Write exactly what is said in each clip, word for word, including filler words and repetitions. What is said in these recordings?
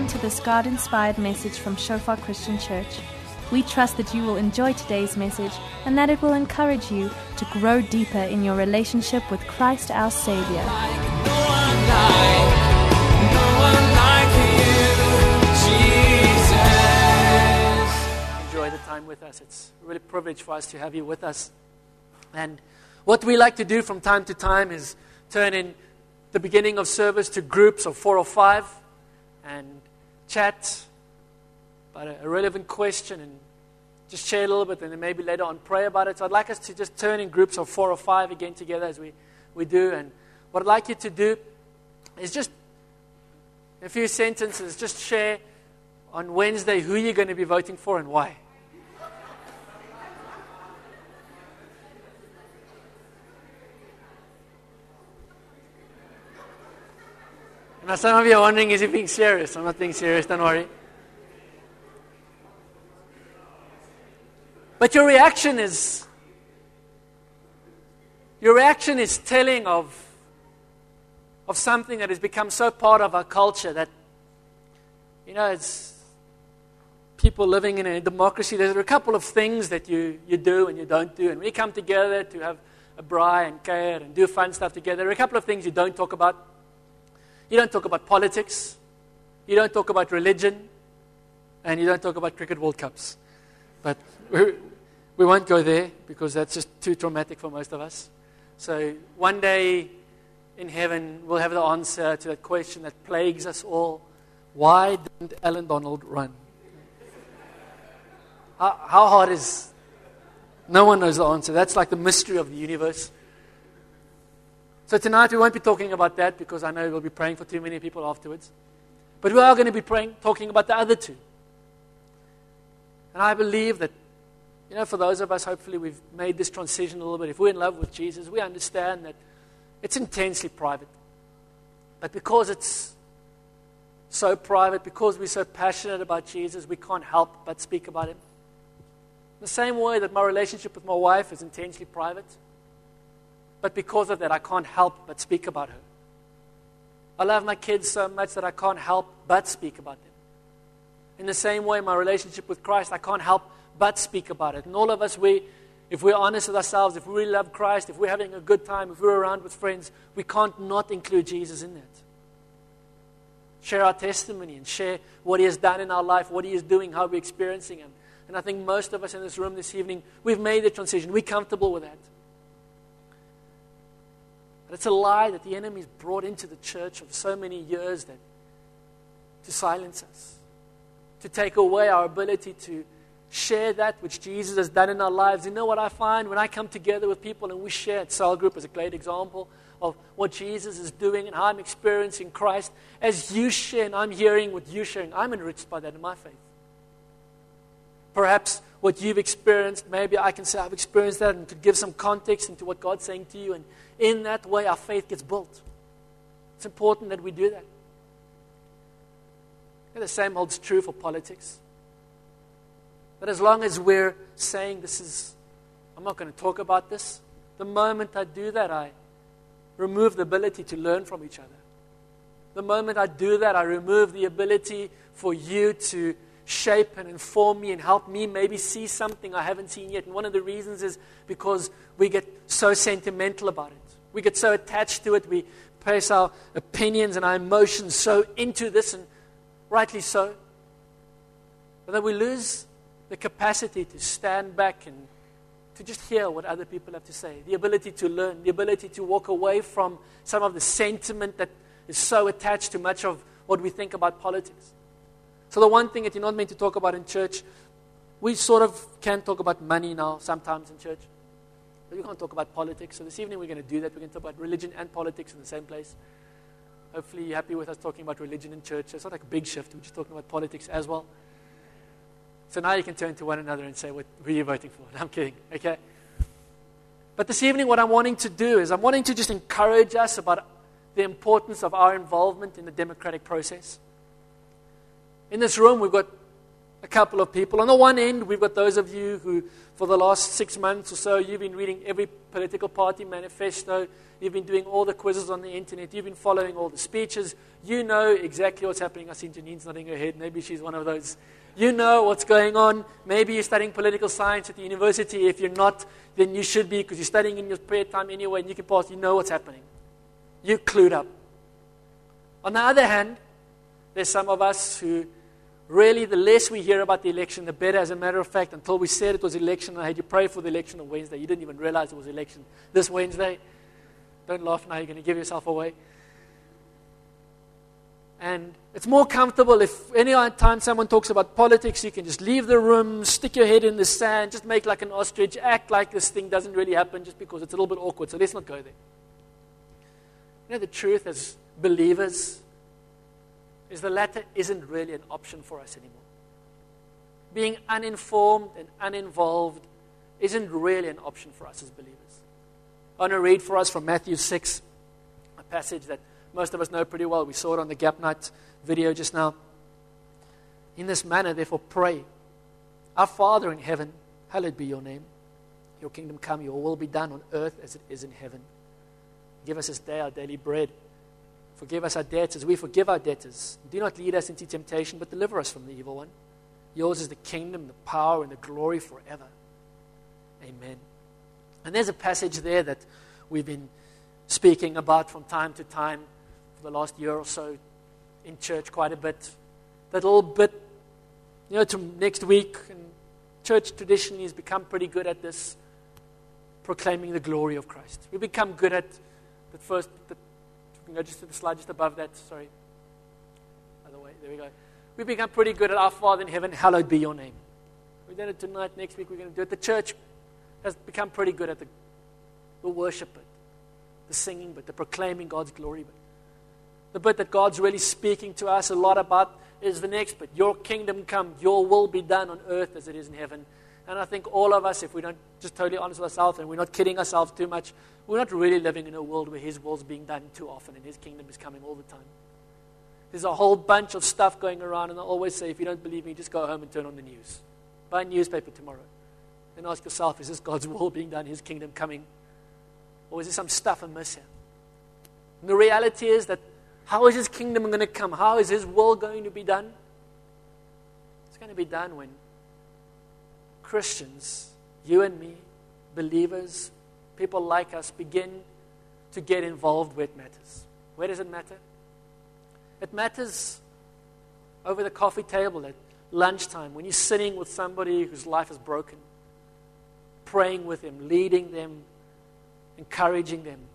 welcome to this God-inspired message from Shofar Christian Church. We trust that you will enjoy today's message and that it will encourage you to grow deeper in your relationship with Christ our Savior. Enjoy the time with us. It's a really privilege for us to have you with us. And what we like to do from time to time is turn in the beginning of service to groups of four or five and chat about a relevant question and just share a little bit and then maybe later on pray about it. So I'd like us to just turn in groups of four or five again together as we, we do. And what I'd like you to do is just in a few sentences, just share on Wednesday who you're going to be voting for and why. Now some of you are wondering, is he being serious? I'm not being serious, don't worry. But your reaction is, your reaction is telling of, of something that has become so part of our culture that, you know, it's people living in a democracy. There are a couple of things that you, you do and you don't do. And when you come together to have a braai and care and do fun stuff together, there are a couple of things you don't talk about. You don't talk about politics, you don't talk about religion, and you don't talk about cricket World Cups. But we, we won't go there because that's just too traumatic for most of us. So one day in heaven, we'll have the answer to that question that plagues us all. Why didn't Alan Donald run? How, how hard is... No one knows the answer. That's like the mystery of the universe. So tonight we won't be talking about that because I know we'll be praying for too many people afterwards. But we are going to be praying, talking about the other two. And I believe that, you know, for those of us, hopefully we've made this transition a little bit. If we're in love with Jesus, we understand that it's intensely private. But because it's so private, because we're so passionate about Jesus, we can't help but speak about Him. The same way that my relationship with my wife is intensely private. But because of that, I can't help but speak about her. I love my kids so much that I can't help but speak about them. In the same way, my relationship with Christ, I can't help but speak about it. And all of us, we, if we're honest with ourselves, if we really love Christ, if we're having a good time, if we're around with friends, we can't not include Jesus in that. Share our testimony and share what He has done in our life, what He is doing, how we're experiencing Him. And I think most of us in this room this evening, we've made the transition. We're comfortable with that. It's a lie that the enemy's brought into the church of so many years that to silence us, to take away our ability to share that which Jesus has done in our lives. You know what I find when I come together with people and we share at Cell Group as a great example of what Jesus is doing and how I'm experiencing Christ. As you share and I'm hearing what you're sharing, I'm enriched by that in my faith. Perhaps what you've experienced, maybe I can say I've experienced that and could give some context into what God's saying to you. And in that way, our faith gets built. It's important that we do that. And the same holds true for politics. But as long as we're saying this is, I'm not going to talk about this, the moment I do that, I remove the ability to learn from each other. The moment I do that, I remove the ability for you to shape and inform me and help me maybe see something I haven't seen yet. And one of the reasons is because we get so sentimental about it. We get so attached to it. We place our opinions and our emotions so into this, and rightly so. But then we lose the capacity to stand back and to just hear what other people have to say. The ability to learn, the ability to walk away from some of the sentiment that is so attached to much of what we think about politics. So the one thing that you're not meant to talk about in church, we sort of can talk about money now sometimes in church. But we can't talk about politics. So this evening we're going to do that. We're going to talk about religion and politics in the same place. Hopefully you're happy with us talking about religion in church. It's not like a big shift. We're just talking about politics as well. So now you can turn to one another and say, what, who are you voting for? I'm kidding, okay? But this evening what I'm wanting to do is I'm wanting to just encourage us about the importance of our involvement in the democratic process. In this room, we've got a couple of people. On the one end, we've got those of you who, for the last six months or so, you've been reading every political party manifesto. You've been doing all the quizzes on the internet. You've been following all the speeches. You know exactly what's happening. I see Janine's nodding her head. Maybe she's one of those. You know what's going on. Maybe you're studying political science at the university. If you're not, then you should be, because you're studying in your prayer time anyway, and you can pass. You know what's happening. You're clued up. On the other hand, there's some of us who really, the less we hear about the election, the better. As a matter of fact, until we said it was election, I had you pray for the election on Wednesday. You didn't even realize it was election this Wednesday. Don't laugh now, you're going to give yourself away. And it's more comfortable if any time someone talks about politics, you can just leave the room, stick your head in the sand, just make like an ostrich, act like this thing doesn't really happen just because it's a little bit awkward. So let's not go there. You know, the truth as believers is the latter isn't really an option for us anymore. Being uninformed and uninvolved isn't really an option for us as believers. I want to read for us from Matthew six, a passage that most of us know pretty well. We saw it on the Gap Night video just now. In this manner, therefore, pray. Our Father in heaven, hallowed be your name. Your kingdom come, your will be done on earth as it is in heaven. Give us this day our daily bread. Forgive us our debts as we forgive our debtors. Do not lead us into temptation, but deliver us from the evil one. Yours is the kingdom, the power, and the glory forever. Amen. And there's a passage there that we've been speaking about from time to time for the last year or so in church quite a bit. That little bit, you know, to next week. And church traditionally has become pretty good at this, proclaiming the glory of Christ. We've become good at the first, the, we can go just to the slide just above that, sorry. Other way, there we go. We've become pretty good at our Father in heaven, hallowed be your name. We did it tonight, next week we're going to do it. The church has become pretty good at the, the worship bit, the singing bit, the proclaiming God's glory bit. The bit that God's really speaking to us a lot about is the next bit. Your kingdom come, your will be done on earth as it is in heaven. And I think all of us, if we don't just totally honest with ourselves and we're not kidding ourselves too much, we're not really living in a world where His will's being done too often and His kingdom is coming all the time. There's a whole bunch of stuff going around, and I always say, if you don't believe me, just go home and turn on the news. Buy a newspaper tomorrow. Then ask yourself, is this God's will being done, His kingdom coming? Or is there some stuff amiss here? And the reality is that how is His kingdom going to come? How is His will going to be done? It's going to be done when Christians, you and me, believers, people like us, begin to get involved where it matters. Where does it matter? It matters over the coffee table at lunchtime when you're sitting with somebody whose life is broken, praying with them, leading them, encouraging them,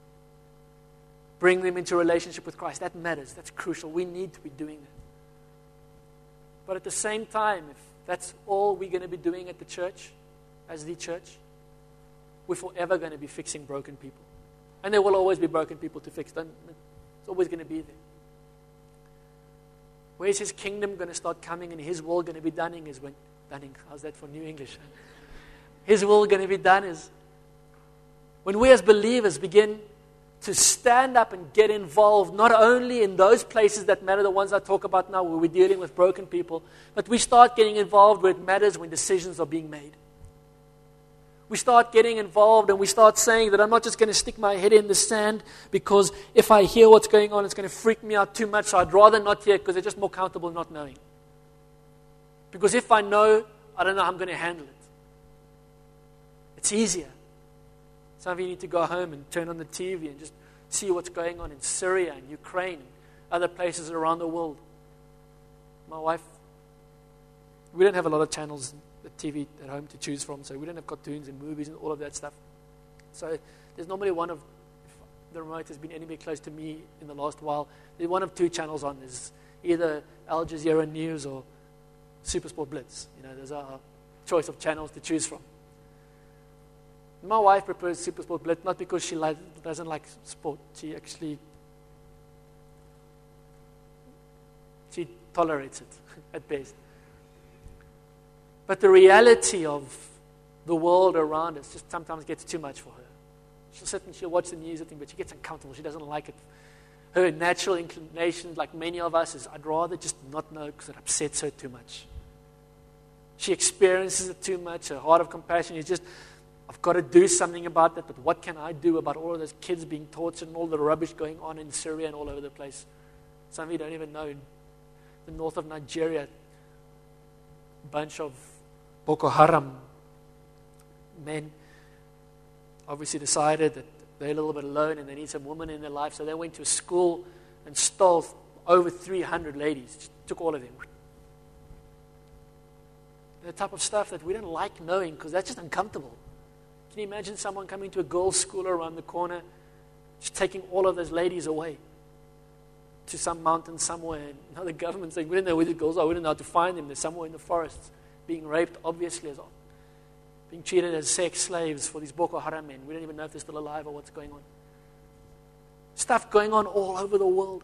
bring them into a relationship with Christ. That matters. That's crucial. We need to be doing that. But at the same time, if that's all we're going to be doing at the church, as the church, we're forever going to be fixing broken people. And there will always be broken people to fix. Don't, it's always going to be there. Where's His kingdom going to start coming and His will going to be done is when, done, how's that for New English? His will going to be done is when we as believers begin to stand up and get involved, not only in those places that matter, the ones I talk about now, where we're dealing with broken people, but we start getting involved where it matters, when decisions are being made. We start getting involved and we start saying that I'm not just going to stick my head in the sand because if I hear what's going on, it's going to freak me out too much, so I'd rather not hear it because it's just more comfortable not knowing. Because if I know, I don't know how I'm going to handle it. It's easier. Some of you need to go home and turn on the T V and just see what's going on in Syria and Ukraine and other places around the world. My wife, we don't have a lot of channels, the T V at home to choose from, so we don't have cartoons and movies and all of that stuff. So there's normally one of, if the remote has been anywhere close to me in the last while, there's one of two channels on. There's either Al Jazeera News or Supersport Blitz. You know, there's our choice of channels to choose from. My wife prefers Supersport Blitz, not because she like, doesn't like sport. She actually, she tolerates it at best. But the reality of the world around us just sometimes gets too much for her. She'll sit and she'll watch the news, but she gets uncomfortable. She doesn't like it. Her natural inclination, like many of us, is I'd rather just not know because it upsets her too much. She experiences it too much. Her heart of compassion is just, I've got to do something about that, but what can I do about all of those kids being tortured and all the rubbish going on in Syria and all over the place? Some of you don't even know. In the north of Nigeria, a bunch of Boko Haram men obviously decided that they're a little bit alone and they need some women in their life, so they went to a school and stole over three hundred ladies, just took all of them. The type of stuff that we don't like knowing because that's just uncomfortable. Can you imagine someone coming to a girls' school around the corner, just taking all of those ladies away to some mountain somewhere? And now the government's saying, we don't know where the girls are, we don't know how to find them. They're somewhere in the forests, being raped, obviously, as being treated as sex slaves for these Boko Haram men. We don't even know if they're still alive or what's going on. Stuff going on all over the world.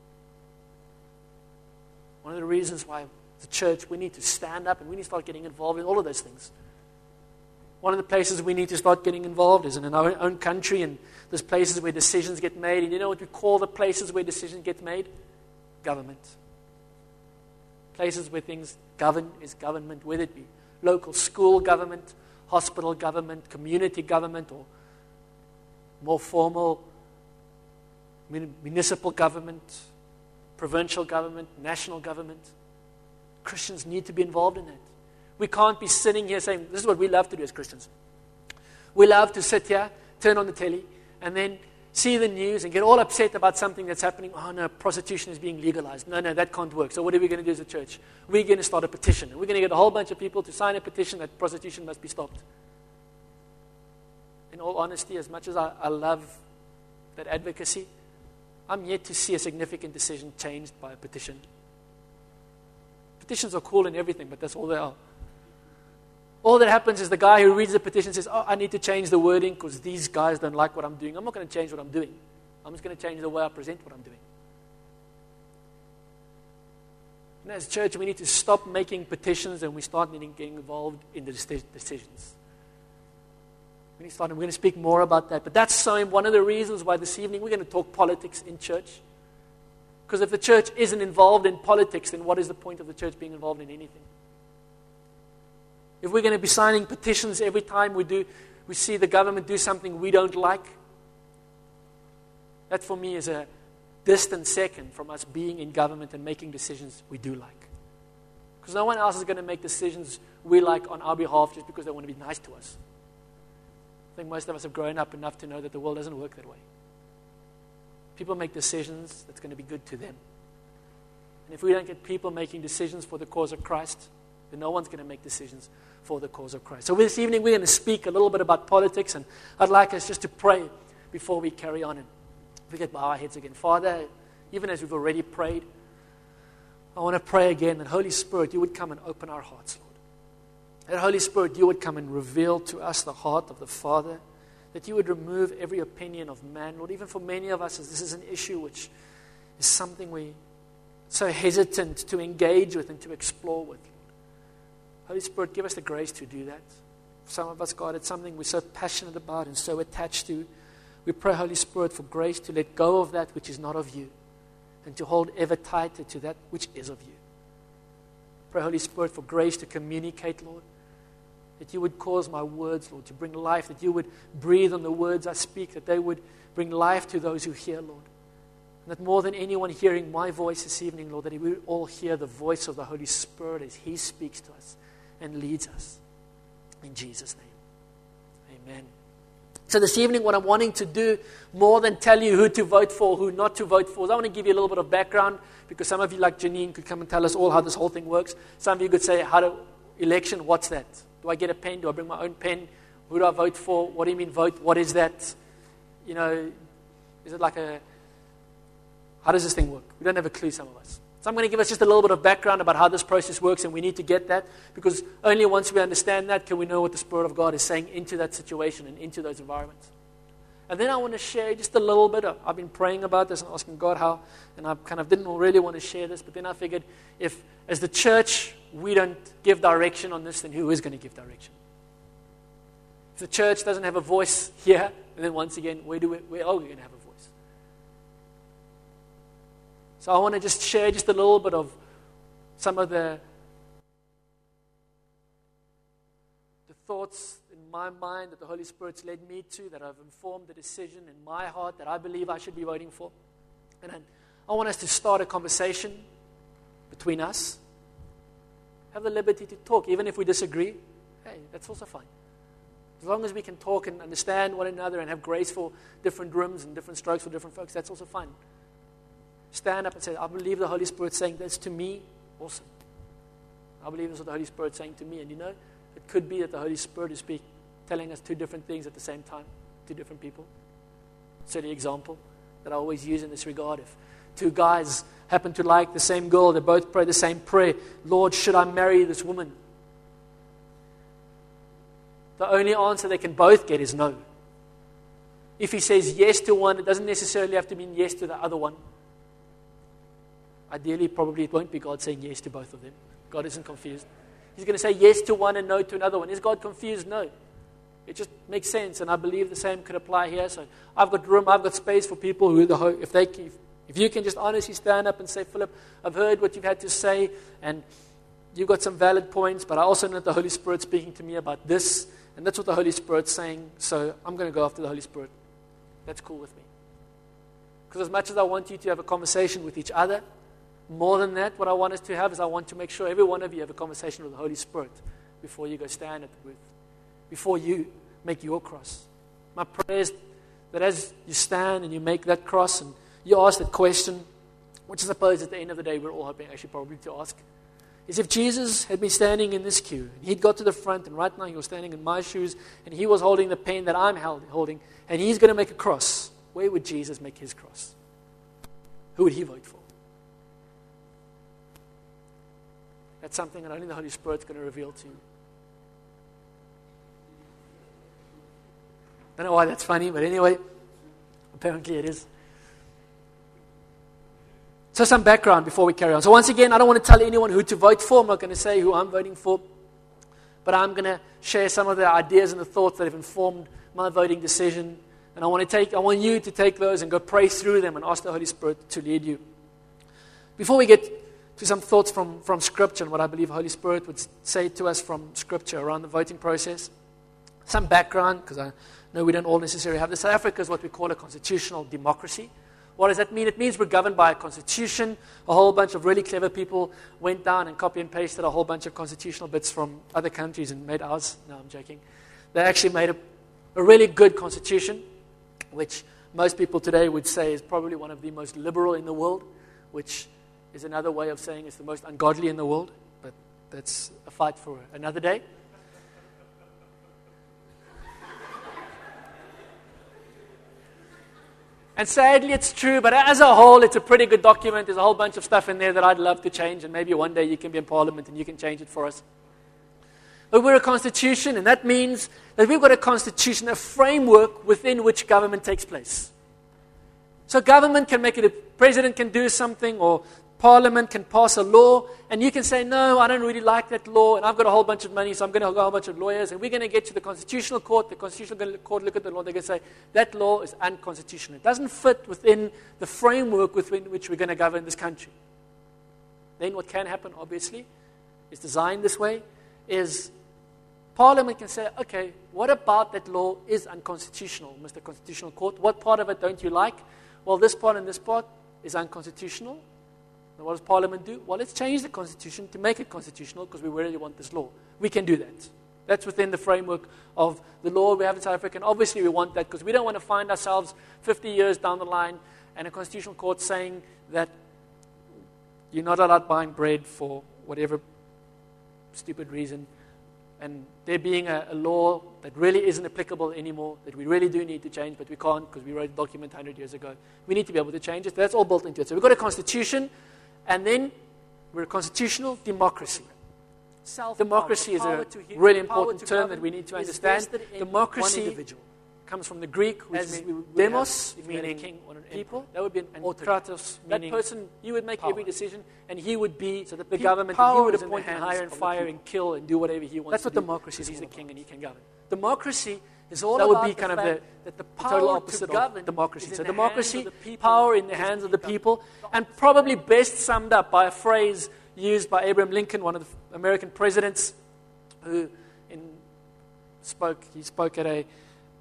One of the reasons why the church, we need to stand up and we need to start getting involved in all of those things. One of the places we need to start getting involved is in our own country, and there's places where decisions get made. And you know what we call the places where decisions get made? Government. Places where things govern is government, whether it be local school government, hospital government, community government, or more formal municipal government, provincial government, national government. Christians need to be involved in that. We can't be sitting here saying, this is what we love to do as Christians. We love to sit here, turn on the telly, and then see the news and get all upset about something that's happening. Oh no, prostitution is being legalized. No, no, that can't work. So what are we going to do as a church? We're going to start a petition. And we're going to get a whole bunch of people to sign a petition that prostitution must be stopped. In all honesty, as much as I, I love that advocacy, I'm yet to see a significant decision changed by a petition. Petitions are cool and everything, but that's all they are. All that happens is the guy who reads the petition says, oh, I need to change the wording because these guys don't like what I'm doing. I'm not going to change what I'm doing. I'm just going to change the way I present what I'm doing. And as a church, we need to stop making petitions and we start needing getting involved in the decisions. We need to start, and we're going to speak more about that. But that's so one of the reasons why this evening we're going to talk politics in church. Because if the church isn't involved in politics, then what is the point of the church being involved in anything? If we're going to be signing petitions every time we do, we see the government do something we don't like, that for me is a distant second from us being in government and making decisions we do like. Because no one else is going to make decisions we like on our behalf just because they want to be nice to us. I think most of us have grown up enough to know that the world doesn't work that way. People make decisions that's going to be good to them. And if we don't get people making decisions for the cause of Christ, then no one's going to make decisions for the cause of Christ. So this evening we're going to speak a little bit about politics, and I'd like us just to pray before we carry on. And if we could bow our heads again. Father, even as we've already prayed, I want to pray again that Holy Spirit, you would come and open our hearts, Lord. That Holy Spirit, you would come and reveal to us the heart of the Father, that you would remove every opinion of man, Lord. Even for many of us, as this is an issue which is something we're so hesitant to engage with and to explore with. Holy Spirit, give us the grace to do that. For some of us, God, it's something we're so passionate about and so attached to. We pray, Holy Spirit, for grace to let go of that which is not of you and to hold ever tighter to that which is of you. Pray, Holy Spirit, for grace to communicate, Lord, that you would cause my words, Lord, to bring life, that you would breathe on the words I speak, that they would bring life to those who hear, Lord. And that more than anyone hearing my voice this evening, Lord, that we would all hear the voice of the Holy Spirit as He speaks to us and leads us. In Jesus' name, amen. So this evening, what I'm wanting to do, more than tell you who to vote for, who not to vote for, is I want to give you a little bit of background, because some of you, like Janine, could come and tell us all how this whole thing works. Some of you could say, how do election, what's that? Do I get a pen? Do I bring my own pen? Who do I vote for? What do you mean vote? What is that? You know, is it like a, how does this thing work? We don't have a clue, some of us. So I'm going to give us just a little bit of background about how this process works, and we need to get that, because only once we understand that can we know what the Spirit of God is saying into that situation and into those environments. And then I want to share just a little bit. Of, I've been praying about this and asking God how, and I kind of didn't really want to share this, but then I figured if, as the church, we don't give direction on this, then who is going to give direction? If the church doesn't have a voice here, and then once again, where, do we, where are we going to have a voice? So I want to just share just a little bit of some of the thoughts in my mind that the Holy Spirit's led me to, that have informed the decision in my heart that I believe I should be voting for. And I, I want us to start a conversation between us. Have the liberty to talk, even if we disagree. Hey, that's also fine. As long as we can talk and understand one another and have grace for different rooms and different strokes for different folks, that's also fine. Stand up and say, I believe the Holy Spirit's saying this to me. Awesome. I believe this is what the Holy Spirit's saying to me. And you know, it could be that the Holy Spirit is speak, telling us two different things at the same time, two different people. Silly example that I always use in this regard. If two guys happen to like the same girl, they both pray the same prayer, Lord, should I marry this woman? The only answer they can both get is no. If he says yes to one, it doesn't necessarily have to mean yes to the other one. Ideally, probably it won't be God saying yes to both of them. God isn't confused. He's going to say yes to one and no to another one. Is God confused? No. It just makes sense, and I believe the same could apply here. So I've got room, I've got space for people who, the if they, if, if you can just honestly stand up and say, Philip, I've heard what you've had to say, and you've got some valid points, but I also know that the Holy Spirit speaking to me about this, and that's what the Holy Spirit's saying, so I'm going to go after the Holy Spirit. That's cool with me. Because as much as I want you to have a conversation with each other, more than that, what I want us to have is I want to make sure every one of you have a conversation with the Holy Spirit before you go stand at the booth, before you make your cross. My prayer is that as you stand and you make that cross and you ask that question, which I suppose at the end of the day we're all hoping actually probably to ask, is if Jesus had been standing in this queue, and he'd got to the front, and right now he was standing in my shoes, and he was holding the pen that I'm held, holding, and he's going to make a cross, where would Jesus make his cross? Who would he vote for? That's something that only the Holy Spirit's going to reveal to you. I don't know why that's funny, but anyway, apparently it is. So some background before we carry on. So once again, I don't want to tell anyone who to vote for. I'm not going to say who I'm voting for. But I'm going to share some of the ideas and the thoughts that have informed my voting decision. And I want to take, I want you to take those and go pray through them and ask the Holy Spirit to lead you. Before we get to some thoughts from, from Scripture and what I believe the Holy Spirit would say to us from Scripture around the voting process, some background, because I know we don't all necessarily have this. South Africa is what we call a constitutional democracy. What does that mean? It means we're governed by a constitution. A whole bunch of really clever people went down and copy and pasted a whole bunch of constitutional bits from other countries and made ours. No, I'm joking. They actually made a, a really good constitution, which most people today would say is probably one of the most liberal in the world, which is another way of saying it's the most ungodly in the world. But that's a fight for another day. And sadly, it's true, but as a whole, it's a pretty good document. There's a whole bunch of stuff in there that I'd love to change, and maybe one day you can be in Parliament and you can change it for us. But we're a constitution, and that means that we've got a constitution, a framework within which government takes place. So government can make it, a president can do something, or Parliament can pass a law, and you can say, no, I don't really like that law, and I've got a whole bunch of money, so I'm going to go a whole bunch of lawyers, and we're going to get to the Constitutional Court. The Constitutional Court look at the law, they're going to say, that law is unconstitutional. It doesn't fit within the framework within which we're going to govern this country. Then what can happen, obviously, is designed this way, is Parliament can say, okay, what about that law is unconstitutional, Mister Constitutional Court? What part of it don't you like? Well, this part and this part is unconstitutional. And what does Parliament do? Well, let's change the Constitution to make it constitutional because we really want this law. We can do that. That's within the framework of the law we have in South Africa. And obviously we want that because we don't want to find ourselves fifty years down the line and a constitutional court saying that you're not allowed buying bread for whatever stupid reason. And there being a, a law that really isn't applicable anymore, that we really do need to change, but we can't because we wrote a document one hundred years ago. We need to be able to change it. That's all built into it. So we've got a constitution. And then we're a constitutional democracy. Democracy is a really important term that we need to understand. Democracy comes from the Greek, which means demos, meaning king or an people. That would be an autokratos, meaning that person, you would make every decision, and he would be so the government, and he would appoint and hire and fire and kill and do whatever he wants. That's what democracy is. He's the king and he can govern. Democracy is all about that would be kind of the, that the total opposite of democracy. So democracy, power in the hands of the people, and probably best summed up by a phrase used by Abraham Lincoln, one of the American presidents, who in spoke. He spoke at a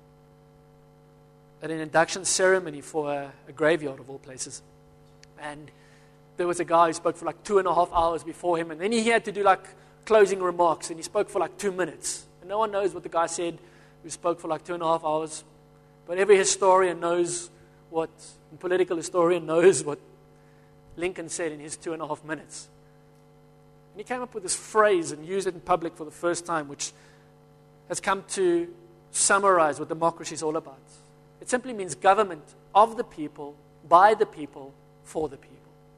at an induction ceremony for a, a graveyard of all places, and there was a guy who spoke for like two and a half hours before him, and then he had to do like closing remarks, and he spoke for like two minutes. And no one knows what the guy said who spoke for like two and a half hours, but every historian knows what, a political historian knows what Lincoln said in his two and a half minutes. And he came up with this phrase and used it in public for the first time, which has come to summarize what democracy is all about. It simply means government of the people, by the people, for the people.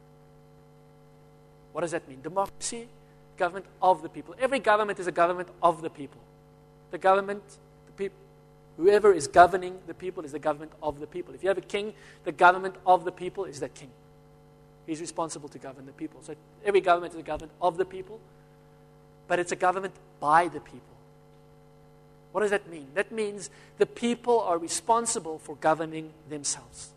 What does that mean? Democracy, government of the people. Every government is a government of the people. The government, the people, whoever is governing the people is the government of the people. If you have a king, the government of the people is that king. He's responsible to govern the people. So every government is a government of the people, but it's a government by the people. What does that mean? That means the people are responsible for governing themselves.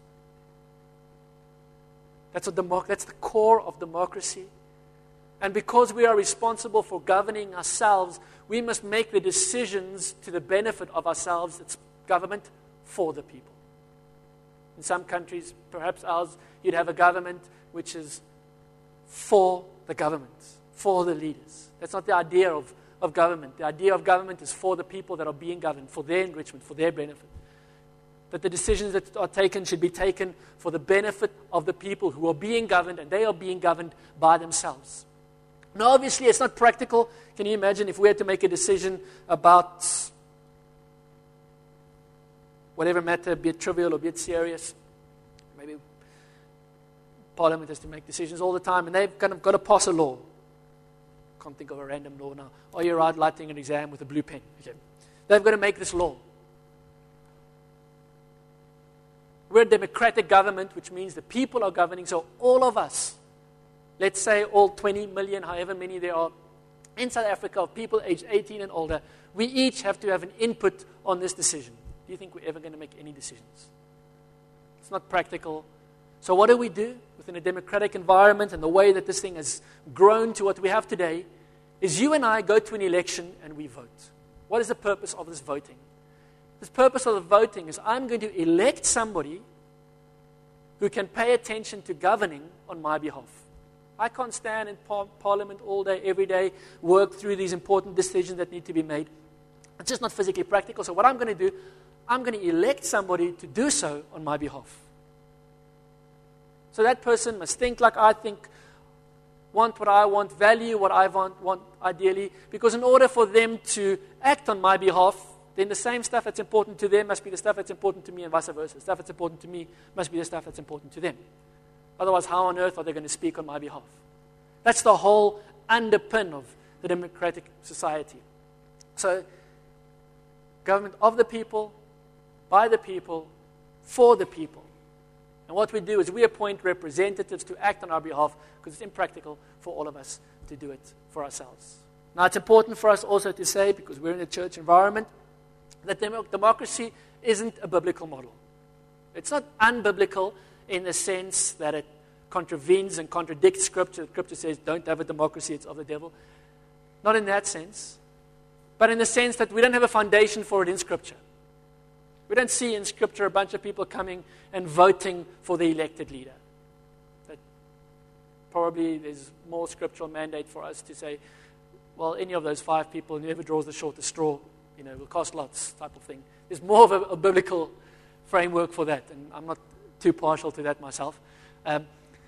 That's, what democ- that's the core of democracy. And because we are responsible for governing ourselves, we must make the decisions to the benefit of ourselves. It's government for the people. In some countries, perhaps ours, you'd have a government which is for the government, for the leaders. That's not the idea of, of government. The idea of government is for the people that are being governed, for their enrichment, for their benefit. That the decisions that are taken should be taken for the benefit of the people who are being governed, and they are being governed by themselves. Now, obviously, it's not practical. Can you imagine if we had to make a decision about whatever matter, be it trivial or be it serious? Maybe Parliament has to make decisions all the time, and they've kind of got to pass a law. Can't think of a random law now. Are you right writing an exam with a blue pen? Okay. They've got to make this law. We're a democratic government, which means the people are governing, so all of us, let's say all twenty million, however many there are, in South Africa of people aged eighteen and older, we each have to have an input on this decision. Do you think we're ever going to make any decisions? It's not practical. So what do we do within a democratic environment, and the way that this thing has grown to what we have today is you and I go to an election and we vote. What is the purpose of this voting? The purpose of the voting is I'm going to elect somebody who can pay attention to governing on my behalf. I can't stand in par- Parliament all day, every day, work through these important decisions that need to be made. It's just not physically practical. So what I'm going to do, I'm going to elect somebody to do so on my behalf. So that person must think like I think, want what I want, value what I want, want ideally, because in order for them to act on my behalf, then the same stuff that's important to them must be the stuff that's important to me, and vice versa. The stuff that's important to me must be the stuff that's important to them. Otherwise, how on earth are they going to speak on my behalf? That's the whole underpin of the democratic society. So, government of the people, by the people, for the people. And what we do is we appoint representatives to act on our behalf, because it's impractical for all of us to do it for ourselves. Now, it's important for us also to say, because we're in a church environment, that dem- democracy isn't a biblical model. It's not unbiblical in the sense that it contravenes and contradicts Scripture. Scripture says, don't have a democracy, it's of the devil. Not in that sense, but in the sense that we don't have a foundation for it in Scripture. We don't see in Scripture a bunch of people coming and voting for the elected leader. That probably there's more scriptural mandate for us to say, well, any of those five people, whoever draws the shortest straw, you know, will cost lots type of thing. There's more of a, a biblical framework for that, and I'm not too partial to that myself. Um,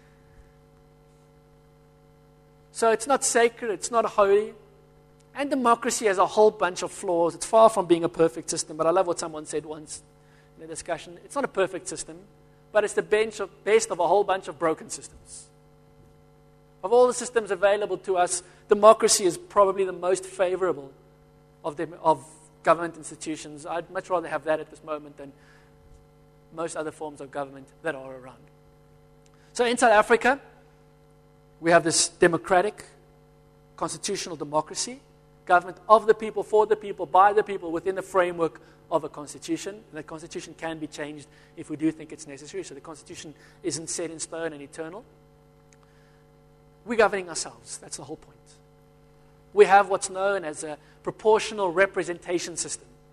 so it's not sacred, it's not holy, and democracy has a whole bunch of flaws. It's far from being a perfect system, but I love what someone said once in a discussion. It's not a perfect system, but it's the bench of, best of a whole bunch of broken systems. Of all the systems available to us, democracy is probably the most favorable of, them, of government institutions. I'd much rather have that at this moment than most other forms of government that are around. So in South Africa, we have this democratic, constitutional democracy, government of the people, for the people, by the people, within the framework of a constitution. And the constitution can be changed if we do think it's necessary. So the constitution isn't set in stone and eternal. We're governing ourselves. That's the whole point. We have what's known as a proportional representation system.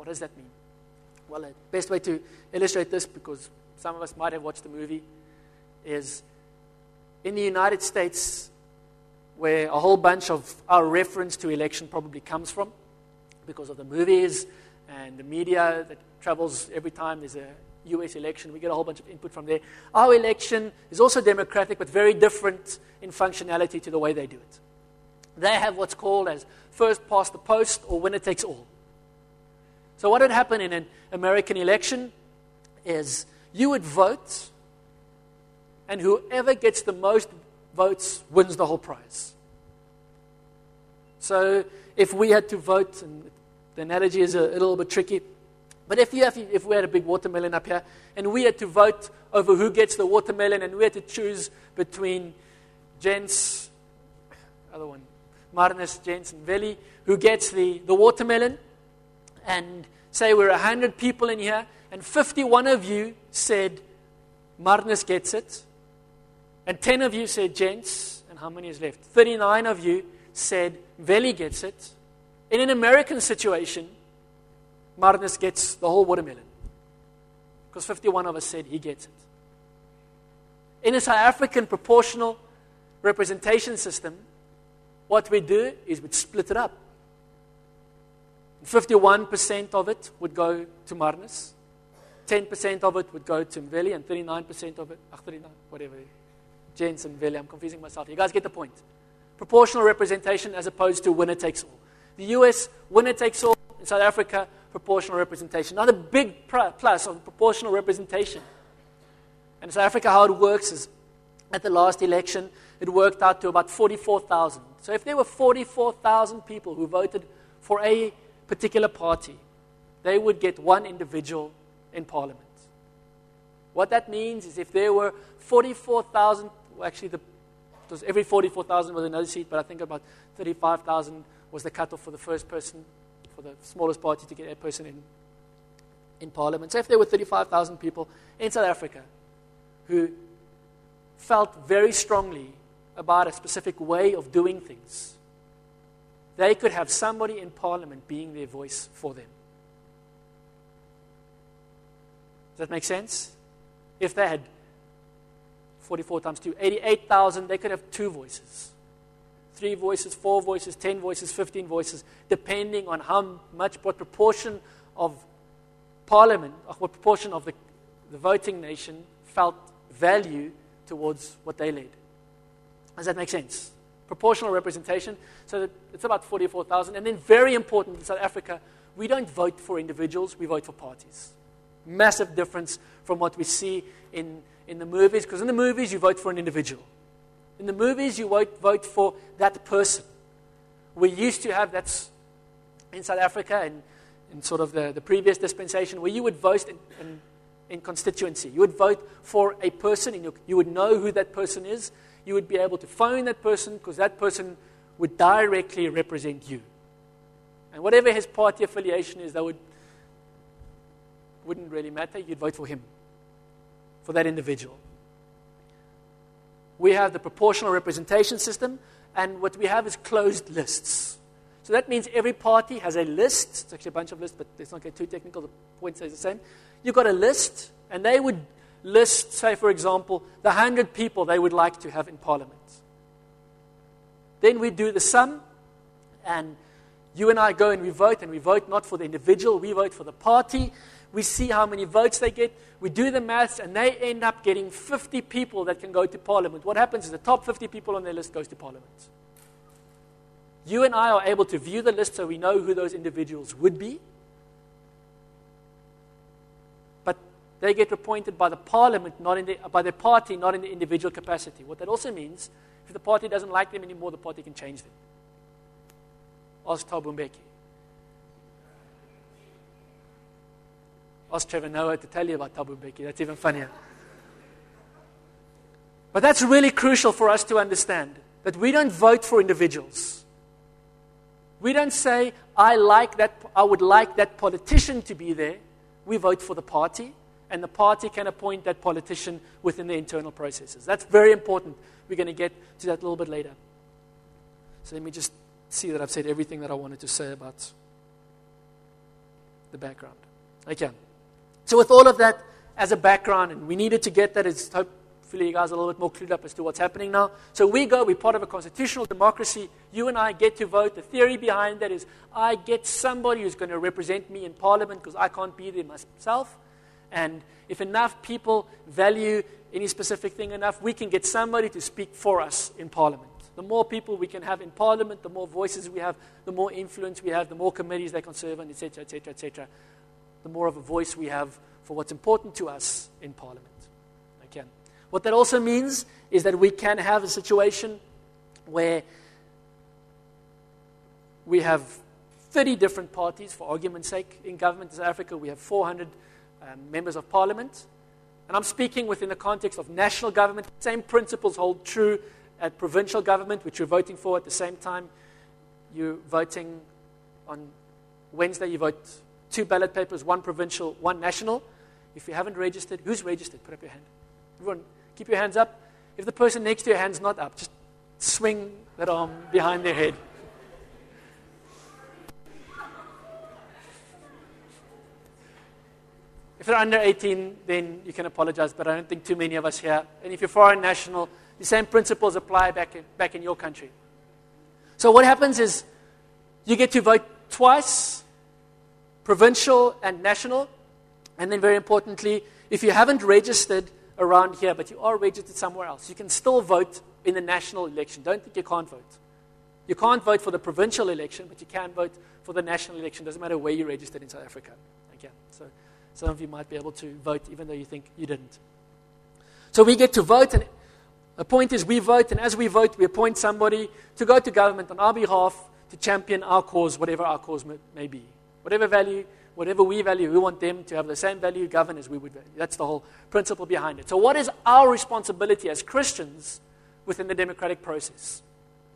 What does that mean? Well, the best way to illustrate this, because some of us might have watched the movie, is in the United States, where a whole bunch of our reference to election probably comes from, because of the movies and the media that travels every time there's a U S election. We get a whole bunch of input from there. Our election is also democratic, but very different in functionality to the way they do it. They have what's called as first past the post, or winner takes all. So what would happen in an American election is you would vote, and whoever gets the most votes wins the whole prize. So if we had to vote, and the analogy is a, a little bit tricky, but if you have, if we had a big watermelon up here, and we had to vote over who gets the watermelon, and we had to choose between Jens, other one, Marnus, Jens, and Veli, who gets the, the watermelon, and say we're one hundred people in here, and fifty-one of you said Marnus gets it, and ten of you said Jens, and how many is left? thirty-nine of you said Veli gets it. In an American situation, Marnus gets the whole watermelon, because fifty-one of us said he gets it. In a South African proportional representation system, what we do is we'd split it up. fifty-one percent of it would go to Marnus, ten percent of it would go to Veli, and thirty-nine percent of it, ach, thirty-nine, whatever, Jens and Veli, I'm confusing myself. You guys get the point. Proportional representation as opposed to winner takes all. The U S, winner takes all. In South Africa, proportional representation. Another big plus of proportional representation. And in South Africa, how it works is, at the last election, it worked out to about forty-four thousand. So if there were forty-four thousand people who voted for a particular party, they would get one individual in Parliament. What that means is if there were forty-four thousand, well, actually the, it was every forty-four thousand was another seat, but I think about thirty-five thousand was the cutoff for the first person, for the smallest party to get a person in, in Parliament. So if there were thirty-five thousand people in South Africa who felt very strongly about a specific way of doing things, they could have somebody in Parliament being their voice for them. Does that make sense? If they had forty-four times two, eighty-eight thousand, they could have two voices. Three voices, four voices, ten voices, fifteen voices, depending on how much, what proportion of Parliament, or what proportion of the, the voting nation felt value towards what they led. Does that make sense? Proportional representation, so that it's about forty-four thousand. And then very important in South Africa, we don't vote for individuals, we vote for parties. Massive difference from what we see in, in the movies, because in the movies you vote for an individual. In the movies you vote, vote for that person. We used to have that in South Africa and in sort of the, the previous dispensation, where you would vote in, in, in constituency. You would vote for a person, and you, you would know who that person is. You would be able to phone that person, because that person would directly represent you. And whatever his party affiliation is, that would, wouldn't really matter. You'd vote for him, for that individual. We have the proportional representation system, and what we have is closed lists. So that means every party has a list. It's actually a bunch of lists, but let's not get too technical. The point stays the same. You've got a list, and they would list, say, for example, the one hundred people they would like to have in Parliament. Then we do the sum, and you and I go and we vote, and we vote not for the individual, we vote for the party. We see how many votes they get. We do the maths, and they end up getting fifty people that can go to Parliament. What happens is the top fifty people on their list goes to Parliament. You and I are able to view the list so we know who those individuals would be. But they get appointed by the Parliament, not in the, by their party, not in the individual capacity. What that also means, if the party doesn't like them anymore, the party can change them. Ask Thabo Mbeki. Ask Trevor Noah to tell you about Thabo Mbeki. That's even funnier. But that's really crucial for us to understand, that we don't vote for individuals. We don't say, I like that, I would like that politician to be there. We vote for the party, and the party can appoint that politician within the internal processes. That's very important. We're going to get to that a little bit later. So let me just see that I've said everything that I wanted to say about the background. Okay. So with all of that as a background, and we needed to get that, as hopefully you guys are a little bit more clued up as to what's happening now. So we go, we're part of a constitutional democracy. You and I get to vote. The theory behind that is I get somebody who's going to represent me in Parliament because I can't be there myself. And if enough people value any specific thing enough, we can get somebody to speak for us in Parliament. The more people we can have in Parliament, the more voices we have, the more influence we have, the more committees they can serve on, et cetera, et cetera, et cetera. The more of a voice we have for what's important to us in Parliament. Okay. What that also means is that we can have a situation where we have thirty different parties, for argument's sake. In government in South Africa, we have four hundred um, members of Parliament. And I'm speaking within the context of national government. Same principles hold true at provincial government, which you're voting for at the same time. You're voting on Wednesday, you vote two ballot papers, one provincial, one national. If you haven't registered, who's registered? Put up your hand. Everyone, keep your hands up. If the person next to your hand's not up, just swing that arm behind their head. If they're under eighteen, then you can apologize, but I don't think too many of us here. And if you're foreign national, the same principles apply back in, back in your country. So what happens is you get to vote twice, provincial and national. And then very importantly, if you haven't registered around here, but you are registered somewhere else, you can still vote in the national election. Don't think you can't vote. You can't vote for the provincial election, but you can vote for the national election. Doesn't matter where you're registered in South Africa. Okay, so some of you might be able to vote even though you think you didn't. So we get to vote, and the point is we vote, and as we vote, we appoint somebody to go to government on our behalf to champion our cause, whatever our cause may, may be. Whatever value, whatever we value, we want them to have the same value, govern as we would value. That's the whole principle behind it. So what is our responsibility as Christians within the democratic process?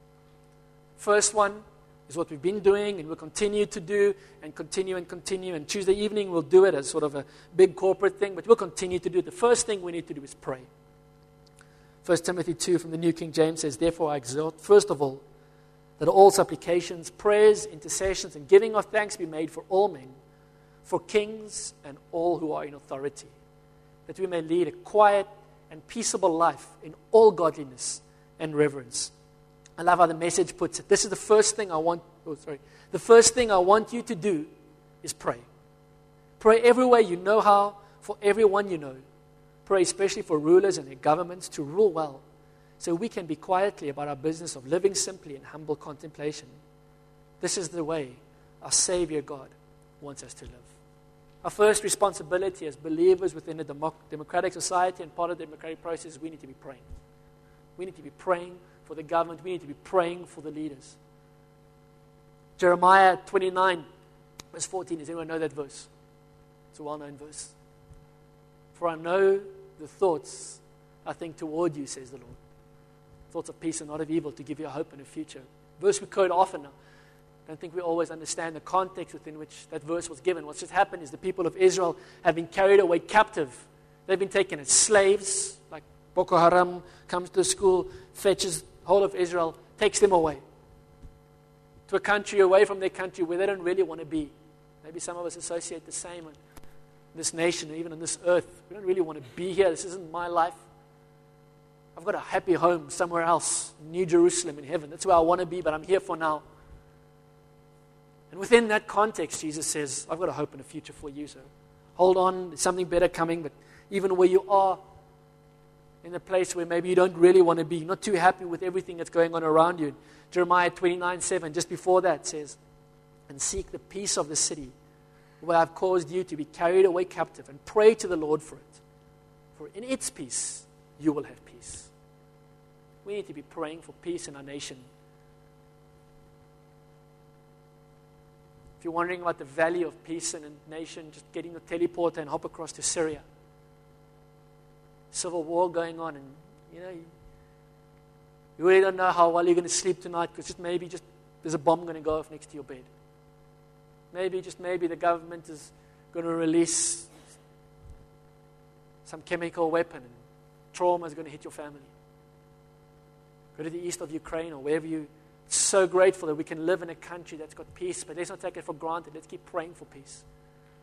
First one is what we've been doing and we'll continue to do and continue and continue. And Tuesday evening we'll do it as sort of a big corporate thing, but we'll continue to do it. The first thing we need to do is pray. First Timothy two from the New King James says, "Therefore I exhort, first of all, that all supplications, prayers, intercessions, and giving of thanks be made for all men, for kings and all who are in authority, that we may lead a quiet and peaceable life in all godliness and reverence." I love how the Message puts it. This is the first thing I want, oh sorry, the first thing I want you to do is pray. Pray every way you know how, for everyone you know. Pray especially for rulers and their governments to rule well, so we can be quietly about our business of living simply in humble contemplation. This is the way our Savior God wants us to live. Our first responsibility as believers within a democ- democratic society and part of the democratic process is we need to be praying. We need to be praying for the government. We need to be praying for the leaders. Jeremiah twenty-nine, verse fourteen. Does anyone know that verse? It's a well-known verse. "For I know the thoughts I think toward you, says the Lord. Thoughts of peace and not of evil, to give you a hope and a future." Verse we quote often now. I don't think we always understand the context within which that verse was given. What's just happened is the people of Israel have been carried away captive. They've been taken as slaves, like Boko Haram comes to the school, fetches the whole of Israel, takes them away to a country away from their country where they don't really want to be. Maybe some of us associate the same in this nation, even on this earth. We don't really want to be here. This isn't my life. I've got a happy home somewhere else, New Jerusalem in heaven. That's where I want to be, but I'm here for now. And within that context, Jesus says, I've got a hope and a future for you. So hold on, there's something better coming. But even where you are, in a place where maybe you don't really want to be, not too happy with everything that's going on around you. Jeremiah twenty-nine seven, just before that, says, "And seek the peace of the city, where I've caused you to be carried away captive, and pray to the Lord for it. For in its peace, you will have peace." We need to be praying for peace in our nation. If you're wondering about the value of peace in a nation, just getting the teleporter and hop across to Syria. Civil war going on, and you know, you, you really don't know how well you're going to sleep tonight, because just maybe just there's a bomb going to go off next to your bed. Maybe, just maybe, the government is going to release some chemical weapon, and trauma is going to hit your family. Go to the east of Ukraine or wherever you. It's so grateful that we can live in a country that's got peace, but let's not take it for granted. Let's keep praying for peace.